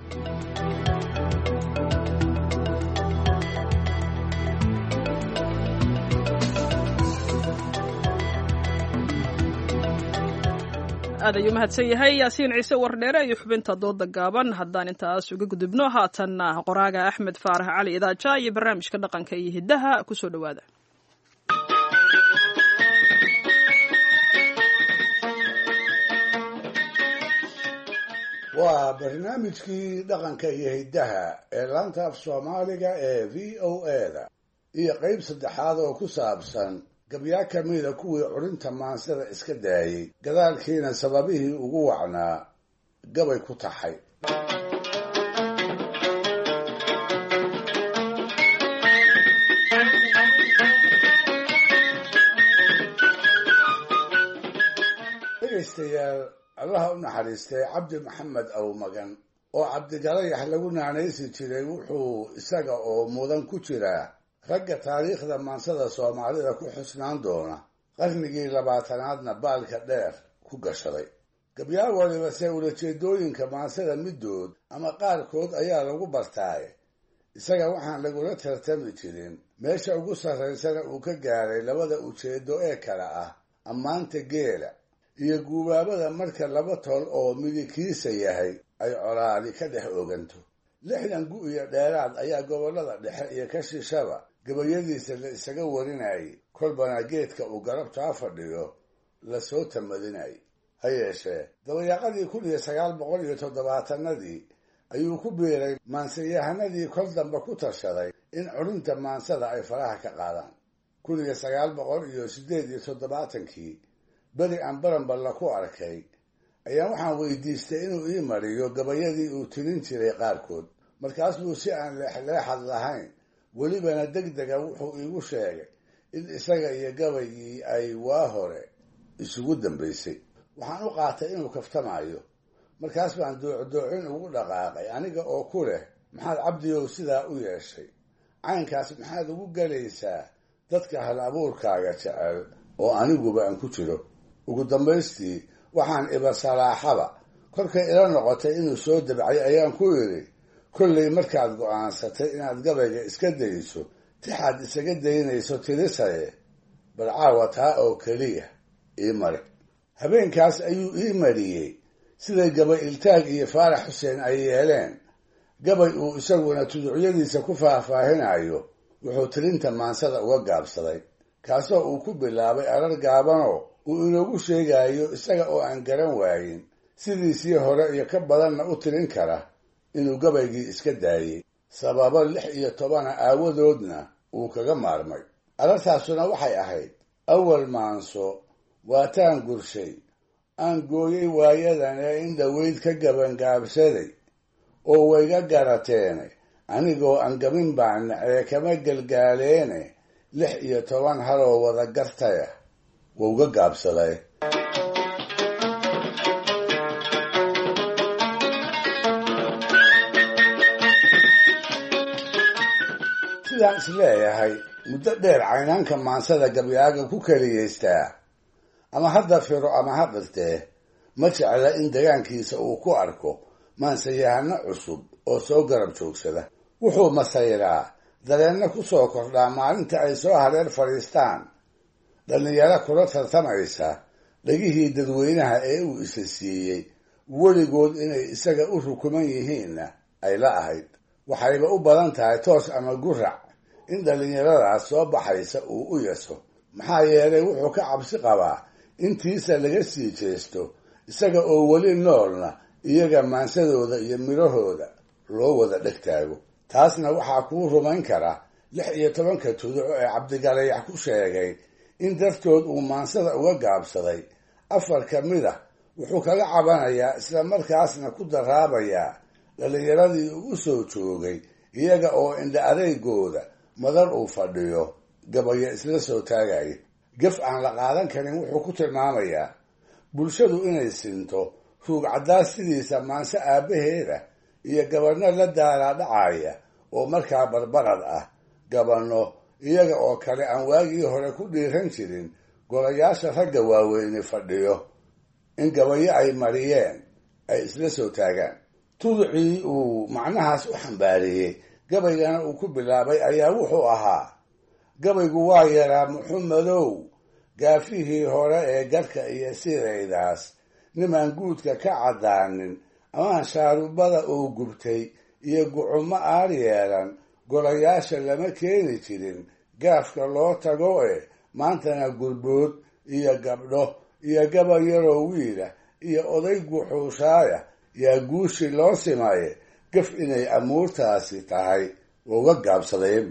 aad ayuu mahadsan yahay yaasiin ciise wardheere iyo xubinta dooda gaaban haddaan intaas uga gudubno haatanna qoraaga axmed faarax cali idaaja iyo barnaamijka dhaqanka iyo hiddaha kusoo dhowaada waa barnaamijkii dhaqanka iyo hiddaha ee laanta af soomaaliga ee v o a-da iyo qayb saddexaad oo ku saabsan gabyaa ka mida kuwii curinta maansada iska daayey gadaalkiina sababihii ugu wacnaa gabay ku taxay dhegaystayaal allaha u naxariistay cabdi maxamed awmagan oo cabdigalayax lagu naanaysi jiray wuxuu isaga oo mudan ku jiraa ragga taariikhda maansada soomaalida ku xusnaan doona qarnigii labaatanaadna baalka dheer ku gashaday gabyaa waliba se ulajeedooyinka maansada middood ama qaarkood ayaa lagu bartaaye isaga waxaan lagula tartami jirin meesha ugu sarraysana uu ka gaaray labada ujeedo ee kale ah ammaanta geela iyo guubaabada marka laba tol oo midikiisa yahay ay colaadi ka dhex oganto lixdan gu iyo dheeraad ayaa gobollada dhexe iyo ka shishaba gabayadiisa la isaga warinayay kolbana geedka uu garabtaa fadhiyo lasoo tamadinayay ha yeeshee dabayaaqadii kun iyo sagaal boqol iyo toddobaatanadii ayuu ku biiray maansayahanadii kol dambe ku tashaday in curinta maansada ay faraha ka qaadaan kun iyo sagaal boqol iyo siddeed iyo toddobaatankii beri aan baranballa ku arkay ayaa waxaan weydiistay inuu ii mariyo gabayadii uu tirin jiray qaarkood markaas buu si aan leexleexad lahayn welibana deg dega wuxuu iigu sheegay in isaga iyo gabaygii ay waa hore isugu dambaysay waxaan u qaatay inuu kaftamayo markaas baan doocdoocin ugu dhaqaaqay aniga oo ku leh maxaad cabdiyow sidaa u yeeshay caynkaas maxaad ugu galaysaa dadka hal abuurkaaga jecel oo aniguba aan ku jiro ugu dambaystii waxaan iba salaaxaba kolkay ila noqotay inuu soo dabcay ayaan ku idhi kollay markaad go'aansatay inaad gabayga iska dayso tixaad isaga daynayso tirisaye bal caawa taa oo keliya ii mari. habeenkaas ayuu ii mariyey siday gabay iltaag iyo faarax xuseen ay yeeleen. gabay uu isaguna tuducyadiisa ku faahfaahinayo wuxuu tirinta maansada uga gaabsaday, kaasoo uu ku bilaabay arar gaabanoo uu inoogu sheegayo isaga oo aan garan waayin sidiisii hore iyo ka badanna u tirin kara inuu gabaygii iska daayey, sababo lix iyo tobana aawadoodna uu kaga maarmay. arartaasuna waxay ahayd awal maanso waataan gurshay aan gooyey waayadan ee in dhaweyd ka gabangaabsaday oo wayga garateene anigoo aan gabin baana ee kama galgaaleene lix iyo toban haloo wada gartaya wauga gaabsaday. sidaan is leeyahay muddo dheer caynaanka maansada gabyaaga ku keliyaystaa ama hadda firo ama ha qirtee ma jecla in degaankiisa uu ku arko maansayahano cusub oo soo garab joogsada. wuxuu masayraa dareenna ku soo kordhaa maalinta ay soo hareer fadhiistaan dhallinyaro kula tartamaysa dhegihii dadweynaha ee uu isa siiyey weligood inay isaga u rukuman yihiinna ay la ahayd. waxayba u badan tahay toos ama gurac in dhallinyaradaas soo baxaysa uu u yaso, maxaa yeelay wuxuu ka cabsi qabaa intiisa laga sii jeesto isaga oo weli noolna iyaga maansadooda iyo midhahooda loo wada dhegtaago. taasna waxaa kuu rumayn kara lix iyo tobanka tuduco ee cabdigalayax ku sheegay in dartood uu maansada uga gaabsaday. afar ka mid a wuxuu kaga cabanayaa isla markaasna ku daraabayaa dhallinyaradii uu u soo joogay iyaga oo indha adeygooda madar uu fadhiyo gabayo isla soo taagaya. gaf aan la qaadan karin wuxuu ku tilmaamayaa bulshadu inay sinto ruug caddaas sidiisa maanse aabbaheeda iyo gabanno la daalaadhacaya oo markaa barbarad ah, gabanno iyaga oo kale aan waagii hore ku dhiiran jirin golayaasha ragga waaweyne fadhiyo in gabayo ay mariyeen ay isla soo taagaan. tuducii uu macnahaas u xambaariyey gabaygana uu ku bilaabay ayaa wuxuu ahaa: gabaygu waa yaraa muxumedow gaafihii hore ee gadhka iyo sidaydaas nimaan guudka ka caddaanin amaan shaarubada oo gubtay iyo gucumo aar yeelan golayaasha lama keeni jirin gaafka loo tago e maantana gurbood iyo gabdho iyo gaba yaroo wiila iyo oday guxuushaaya yaa guushi loo simaye gaf inay amuurtaasi tahay wauga gaabsadeen.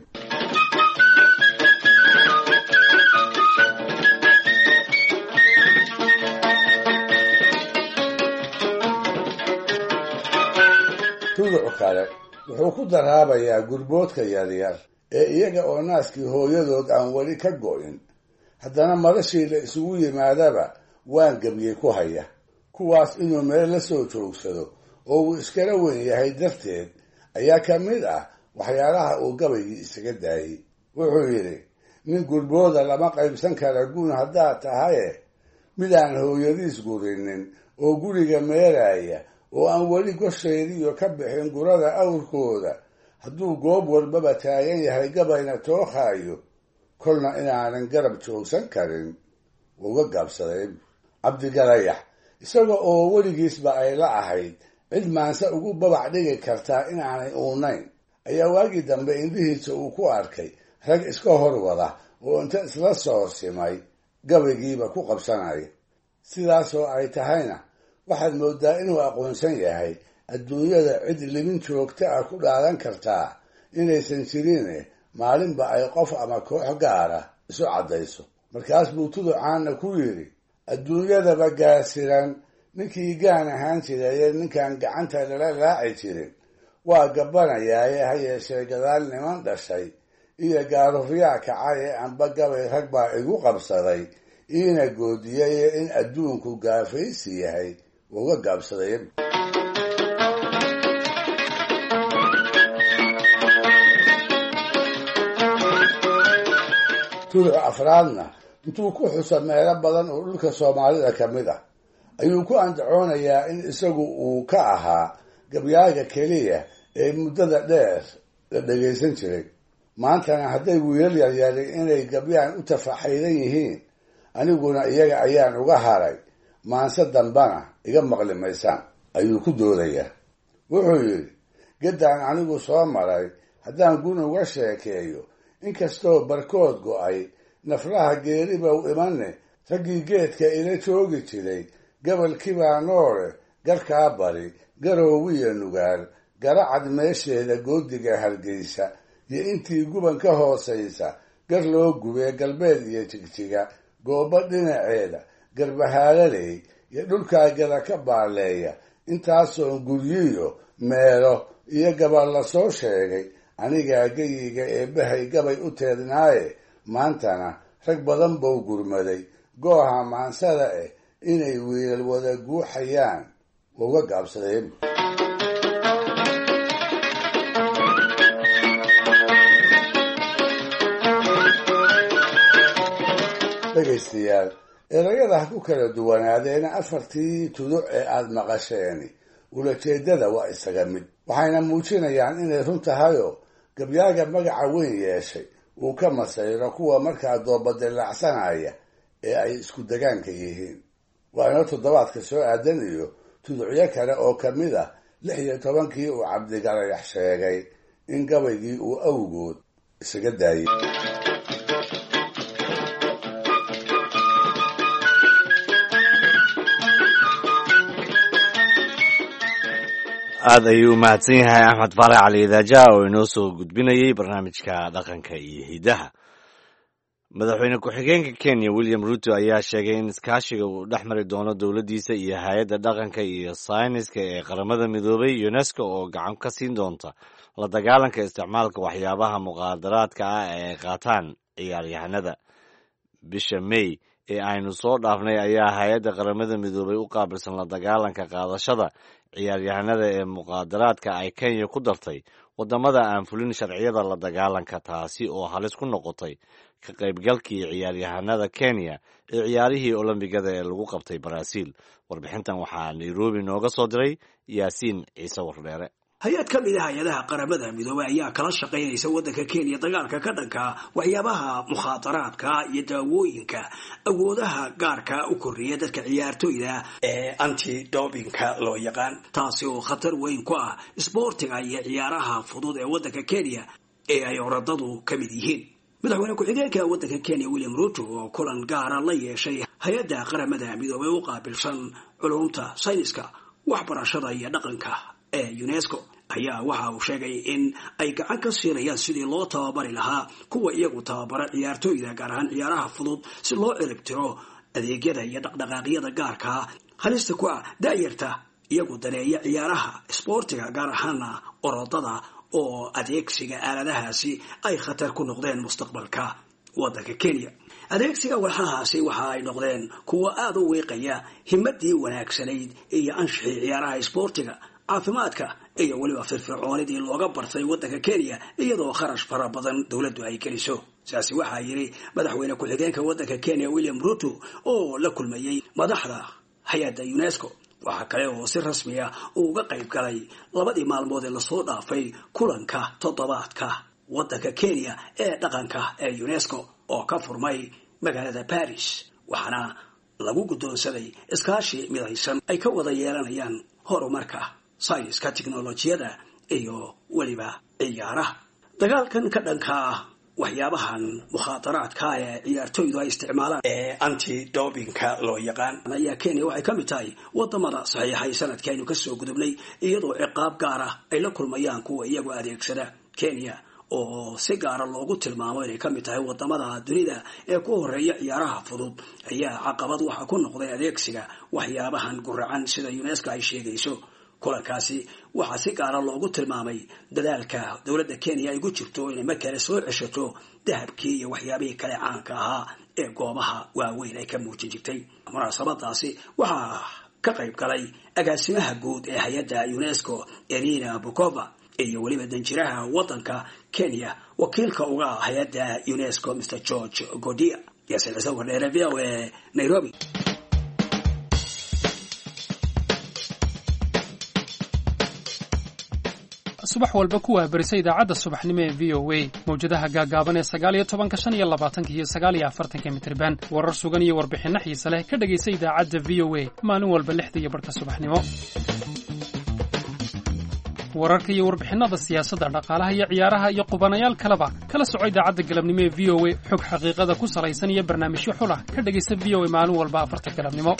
tuduc kale wuxuu ku daraabayaa gurboodka yaryar ee iyaga oo naaskii hooyadood aan weli ka go'in haddana madashii la isugu yimaadaba waan gebiyey ku haya. kuwaas inuu meel la soo joogsado oo uu iskala weyn yahay darteed ayaa ka mid ah waxyaalaha uu gabaygii isaga daayey. wuxuu yidhi: nin gurbooda lama qaybsan kara guun haddaad tahaye midaan hooyadiis gurinin oo guriga meeraya oo aan weli gosheediyo ka bixin gurada awrkooda hadduu goob walbaba taagan yahay gabayna tookhaayo kolna inaanan garab joogsan karin uga gaabsaday. cabdigalayax isaga oo weligiisba ay la ahayd cid maanse ugu babac dhigi kartaa inaanay uunayn ayaa waagii dambe indhihiisa uu ku arkay rag iska hor wada oo inta isla soo simay gabaygiiba ku qabsanaya. sidaasoo ay tahayna waxaad moodaa inuu aqoonsan yahay adduunyada cid libin joogta ah ku dhaadan kartaa inaysan jirine maalinba ay qof ama koox gaara isu caddayso. markaas buu tuducaana ku yidhi: adduunyadaba gaasiran ninkii gaan ahaan jiraye ninkaan gacanta lala raaci jirin waa gabanayaaye ha yeeshee gadaal niman dhashay iyo gaarufyaa kacay ee anba gabay rag baa igu qabsaday iina goodiyaye in adduunku gaafaysi yahay uga gaabsaday. tuduc afraadna intuu ku xusa meelo badan oo dhulka soomaalida ka mid ah ayuu ku andacoonayaa in isagu uu ka ahaa gabyaaga keliya ee muddada dheer la dhagaysan jiray. maantana hadday wiilal yaryari inay gabyaan u tafaxaydan yihiin aniguna iyaga ayaan uga haray maanse dambana iga maqli maysaan ayuu ku doodayaa. wuxuu yidhi gaddaan anigu soo maray haddaan gun uga sheekeeyo inkastoo barkood go-ay naflaha geeriba u imanne raggii geedka ila joogi jiray gabalkibaa noole garkaa bari garoowiya nugaal garacad meesheeda goodiga hargeysa iyo intii guban ka hoosaysa gar loo gubee galbeed iyo jigjiga goobo dhinaceeda garbahaalaley iyo dhulkaa gada ka baaleeya intaasoo guryiyo meelo iyo gabal la soo sheegay anigaa geyiga eebbahay gabay u teednaaye maantana rag badan buu gurmaday gooha maansada eh inay wiilal wada guuxayaan uga gaabsadeen. dhegaystayaal erayada ha ku kala duwanaadeena afartii tuduc ee aada maqasheeni ulajeedada waa isaga mid waxayna muujinayaan inay run tahayoo gabyaaga magaca weyn yeeshay uu ka masayro kuwa markaa doobadilacsanaya ee ay isku degaanka yihiin. waa inoo toddobaadka soo aadan iyo tuducyo kale oo ka mid ah lix iyo tobankii uu cabdigalayax sheegay in gabaygii uu awgood isaga daayay. aad ayuu mahadsan yahay axmed faarax cali idaaja oo inoo soo gudbinayay barnaamijka dhaqanka iyo hidaha. madaxweyne ku-xigeenka kenya william ruto ayaa sheegay in iskaashiga uu dhex mari doono dowladdiisa iyo hay-adda dhaqanka iyo sayniska ee qaramada midoobay unesco oo gacan ka siin doonta la dagaalanka isticmaalka waxyaabaha muqaadaraadka ah ee qaataan ciyaaryahanada. bisha may ee aynu soo dhaafnay ayaa hay-adda qaramada midoobay u qaabilsan la dagaalanka qaadashada ciyaaryahanada ee muqaadaraadka ay kenya ku dartay waddamada aan fulin sharciyada la dagaalanka, taasi oo halis ku noqotay ka qaybgalkii ciyaaryahanada kenya ee ciyaarihii olombigada ee lagu qabtay baraaziil. warbixintan waxaa nairobi nooga soo diray yaasiin ciise wardheere. hay-ad ka mid a hay-adaha qaramada midoobay ayaa kala shaqaynaysa waddanka kenya dagaalka ka dhanka waxyaabaha mukhaadaraadka iyo daawooyinka awoodaha gaarka u korriya dadka ciyaartoyda ee anti dobinka loo yaqaan, taasi oo khatar weyn ku ah isboortiga iyo ciyaaraha fudud ee waddanka kenya ee ay orodadu ka mid yihiin. madaxweyne ku-xigeenka waddanka kenya william ruto oo kulan gaara la yeeshay hay-adda qaramada midoobay u qaabilsan culumta sayniska waxbarashada iyo dhaqanka ee unesco ayaa waxa uu sheegay in ay gacan ka siinayaan sidii loo tababari lahaa kuwa iyagu tababara ciyaartoyda gaar ahaan ciyaaraha fudud si loo ciribtiro adeegyada iyo dhaqdhaqaaqyada gaarka halista ku ah daayarta iyagu daneeya ciyaaraha isboortiga gaar ahaana orodada oo adeegsiga aaladahaasi ay khatar ku noqdeen mustaqbalka waddanka kenya. adeegsiga walxahaasi waxa ay noqdeen kuwa aada u weeqaya himadii wanaagsanayd iyo anshixii ciyaaraha isboortiga, caafimaadka iyo weliba firfircoonidii looga bartay waddanka kenya iyadoo kharash fara badan dowladdu ay geliso. saasi waxaa yidhi madaxweyne ku-xigeenka waddanka kenya william ruto oo la kulmayey madaxda hay-adda unesco. waxaa kale oo si rasmi ah uu uga qayb galay labadii maalmood ee lasoo dhaafay kulanka toddobaadka waddanka kenya ee dhaqanka ee unesco oo ka furmay magaalada paris, waxaana lagu guddoonsaday iskaashi midaysan ay ka wada yeelanayaan horumarka sayniska, tiknolojiyada iyo weliba ciyaaraha. dagaalkan ka dhanka ah waxyaabahan mukhaadaraadka ee ciyaartoydu ay isticmaalaan ee anti dobinka loo yaqaan ayaa kenya waxay ka mid tahay wadamada saxiixay sanadkii aynu kasoo gudubnay iyadoo ciqaab gaara ay la kulmayaan kuwa iyagu adeegsada. kenya oo si gaara loogu tilmaamo inay ka mid tahay wadamada dunida ee ku horeeya ciyaaraha fudud ayaa caqabad waxa ku noqday adeegsiga waxyaabahan guracan sida unesco ay sheegayso. kulankaasi waxaa si gaara loogu tilmaamay dadaalka dowladda kenya ay ku jirto inay markale soo ceshato dahabkii iyo waxyaabihii kale caanka ahaa ee goobaha waaweyn ay ka muujin jirtay. munaasabadaasi waxaa ka qayb galay agaasimaha guud ee hay-adda unesco elina bukova iyo weliba danjiraha waddanka kenya wakiilka uga hay-adda unesco mr george godia. yaasiin ciise wardheere v o a nairobi. subax walba ku waabarisa idaacadda subaxnimo ee v o a mawjadaha gaagaaban ee sagaal iyo tobanka shan iyo labaatanka iyo sagaal iyo afartanka mitirban warar sugan iyo warbixinno xiise leh ka dhegaysa idaacadda v o a maalin walba lixda iyo barhka subaxnimo. wararka iyo warbixinada siyaasadda, dhaqaalaha iyo ciyaaraha iyo qubanayaal kaleba kala soco idaacadda galabnimo ee v o a. xog xaqiiqada ku salaysan iyo barnaamijyo xulah ka dhegaysa v o a maalin walba afarta galabnimo.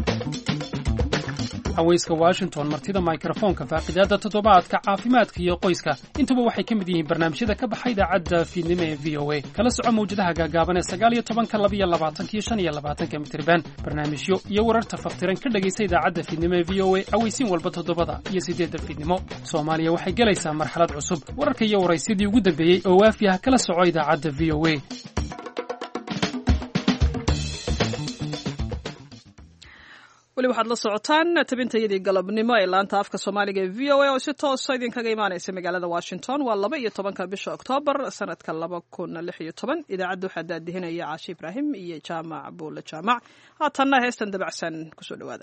haweyska Washington, martida mikrofoonka, faaqidaada toddobaadka, caafimaadka iyo qoyska, intuba waxay ka mid yihiin barnaamijyada ka baxay idaacadda fiidnimo ee v o a. kala soco mawjadaha gaagaaban ee sagaal iyo tobanka, laba iyo labaatanka iyo shan iyo labaatanka mitirban, barnaamijyo iyo wararta faftiran ka dhegaysa idaacadda fiidnimo ee v o a aweysiin walba toddobada iyo siddeedda fiidnimo. Soomaaliya waxay galaysaa marxalad cusub. wararka iyo waraysyadii ugu dambeeyey oo waafi ah kala soco idaacadda v o a. weli waxaad la socotaan tabintayadii galabnimo ee laanta afka soomaaliga ee v o a oo si toosa idinkaga imaanaysa magaalada Washington. waa laba iyo tobanka bisha Oktoobar sanadka laba kun lix iyo toban. idaacadda waxaa daadihinaya Caashi Ibraahim iyo Jaamac Buule Jaamac. haatanna heestan dabacsan kusoo dhawaada.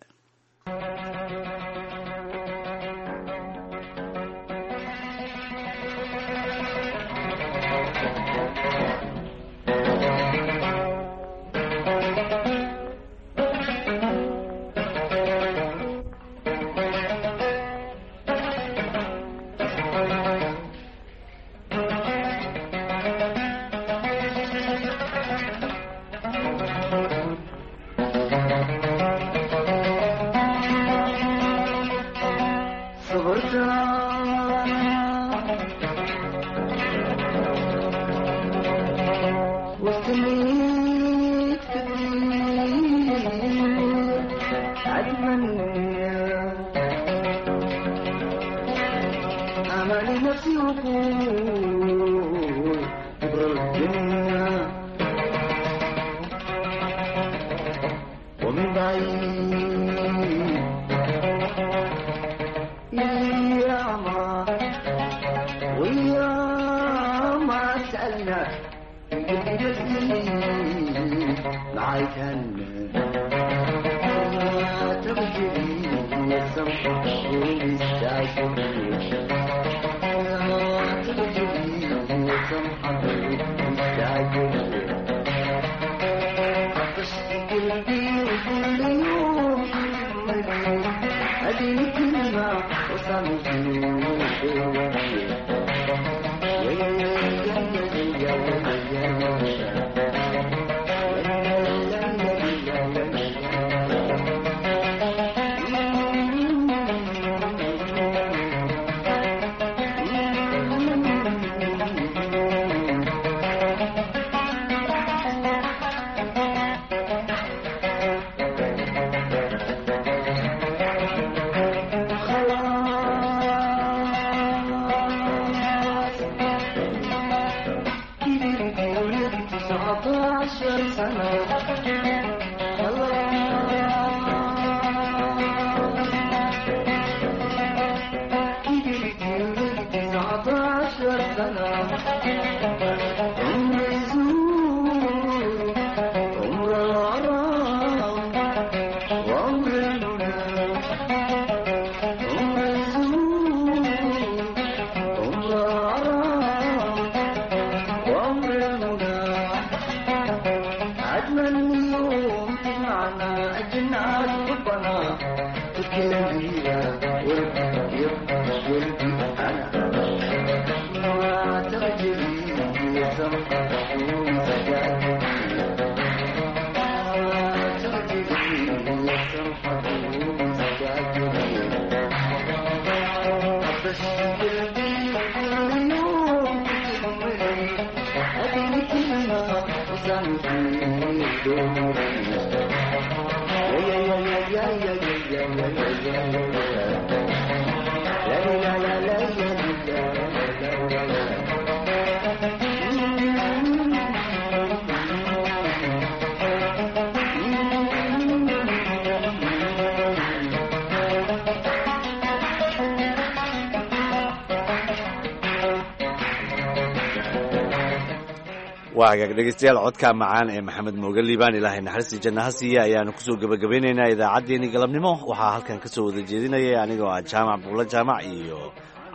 waa hagaag dhegeystayaal codka macaan ee maxamed mooge liibaan ilaahay naxariistii janna ha siiya ayaanu kusoo gebagabeynaynaa idaacaddeenii galabnimo. waxaa halkan ka soo wada jeedinayay anigoo ah jaamac buulle jaamac iyo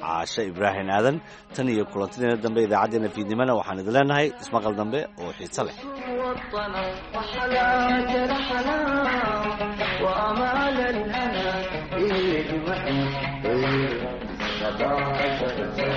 caashe ibraahim aadan tan iyo kulantideena dambe idaacaddeenna fiidnimana waxaan idin leenahay ismaqal dambe oo xiiso leh وأمال الهنا إيه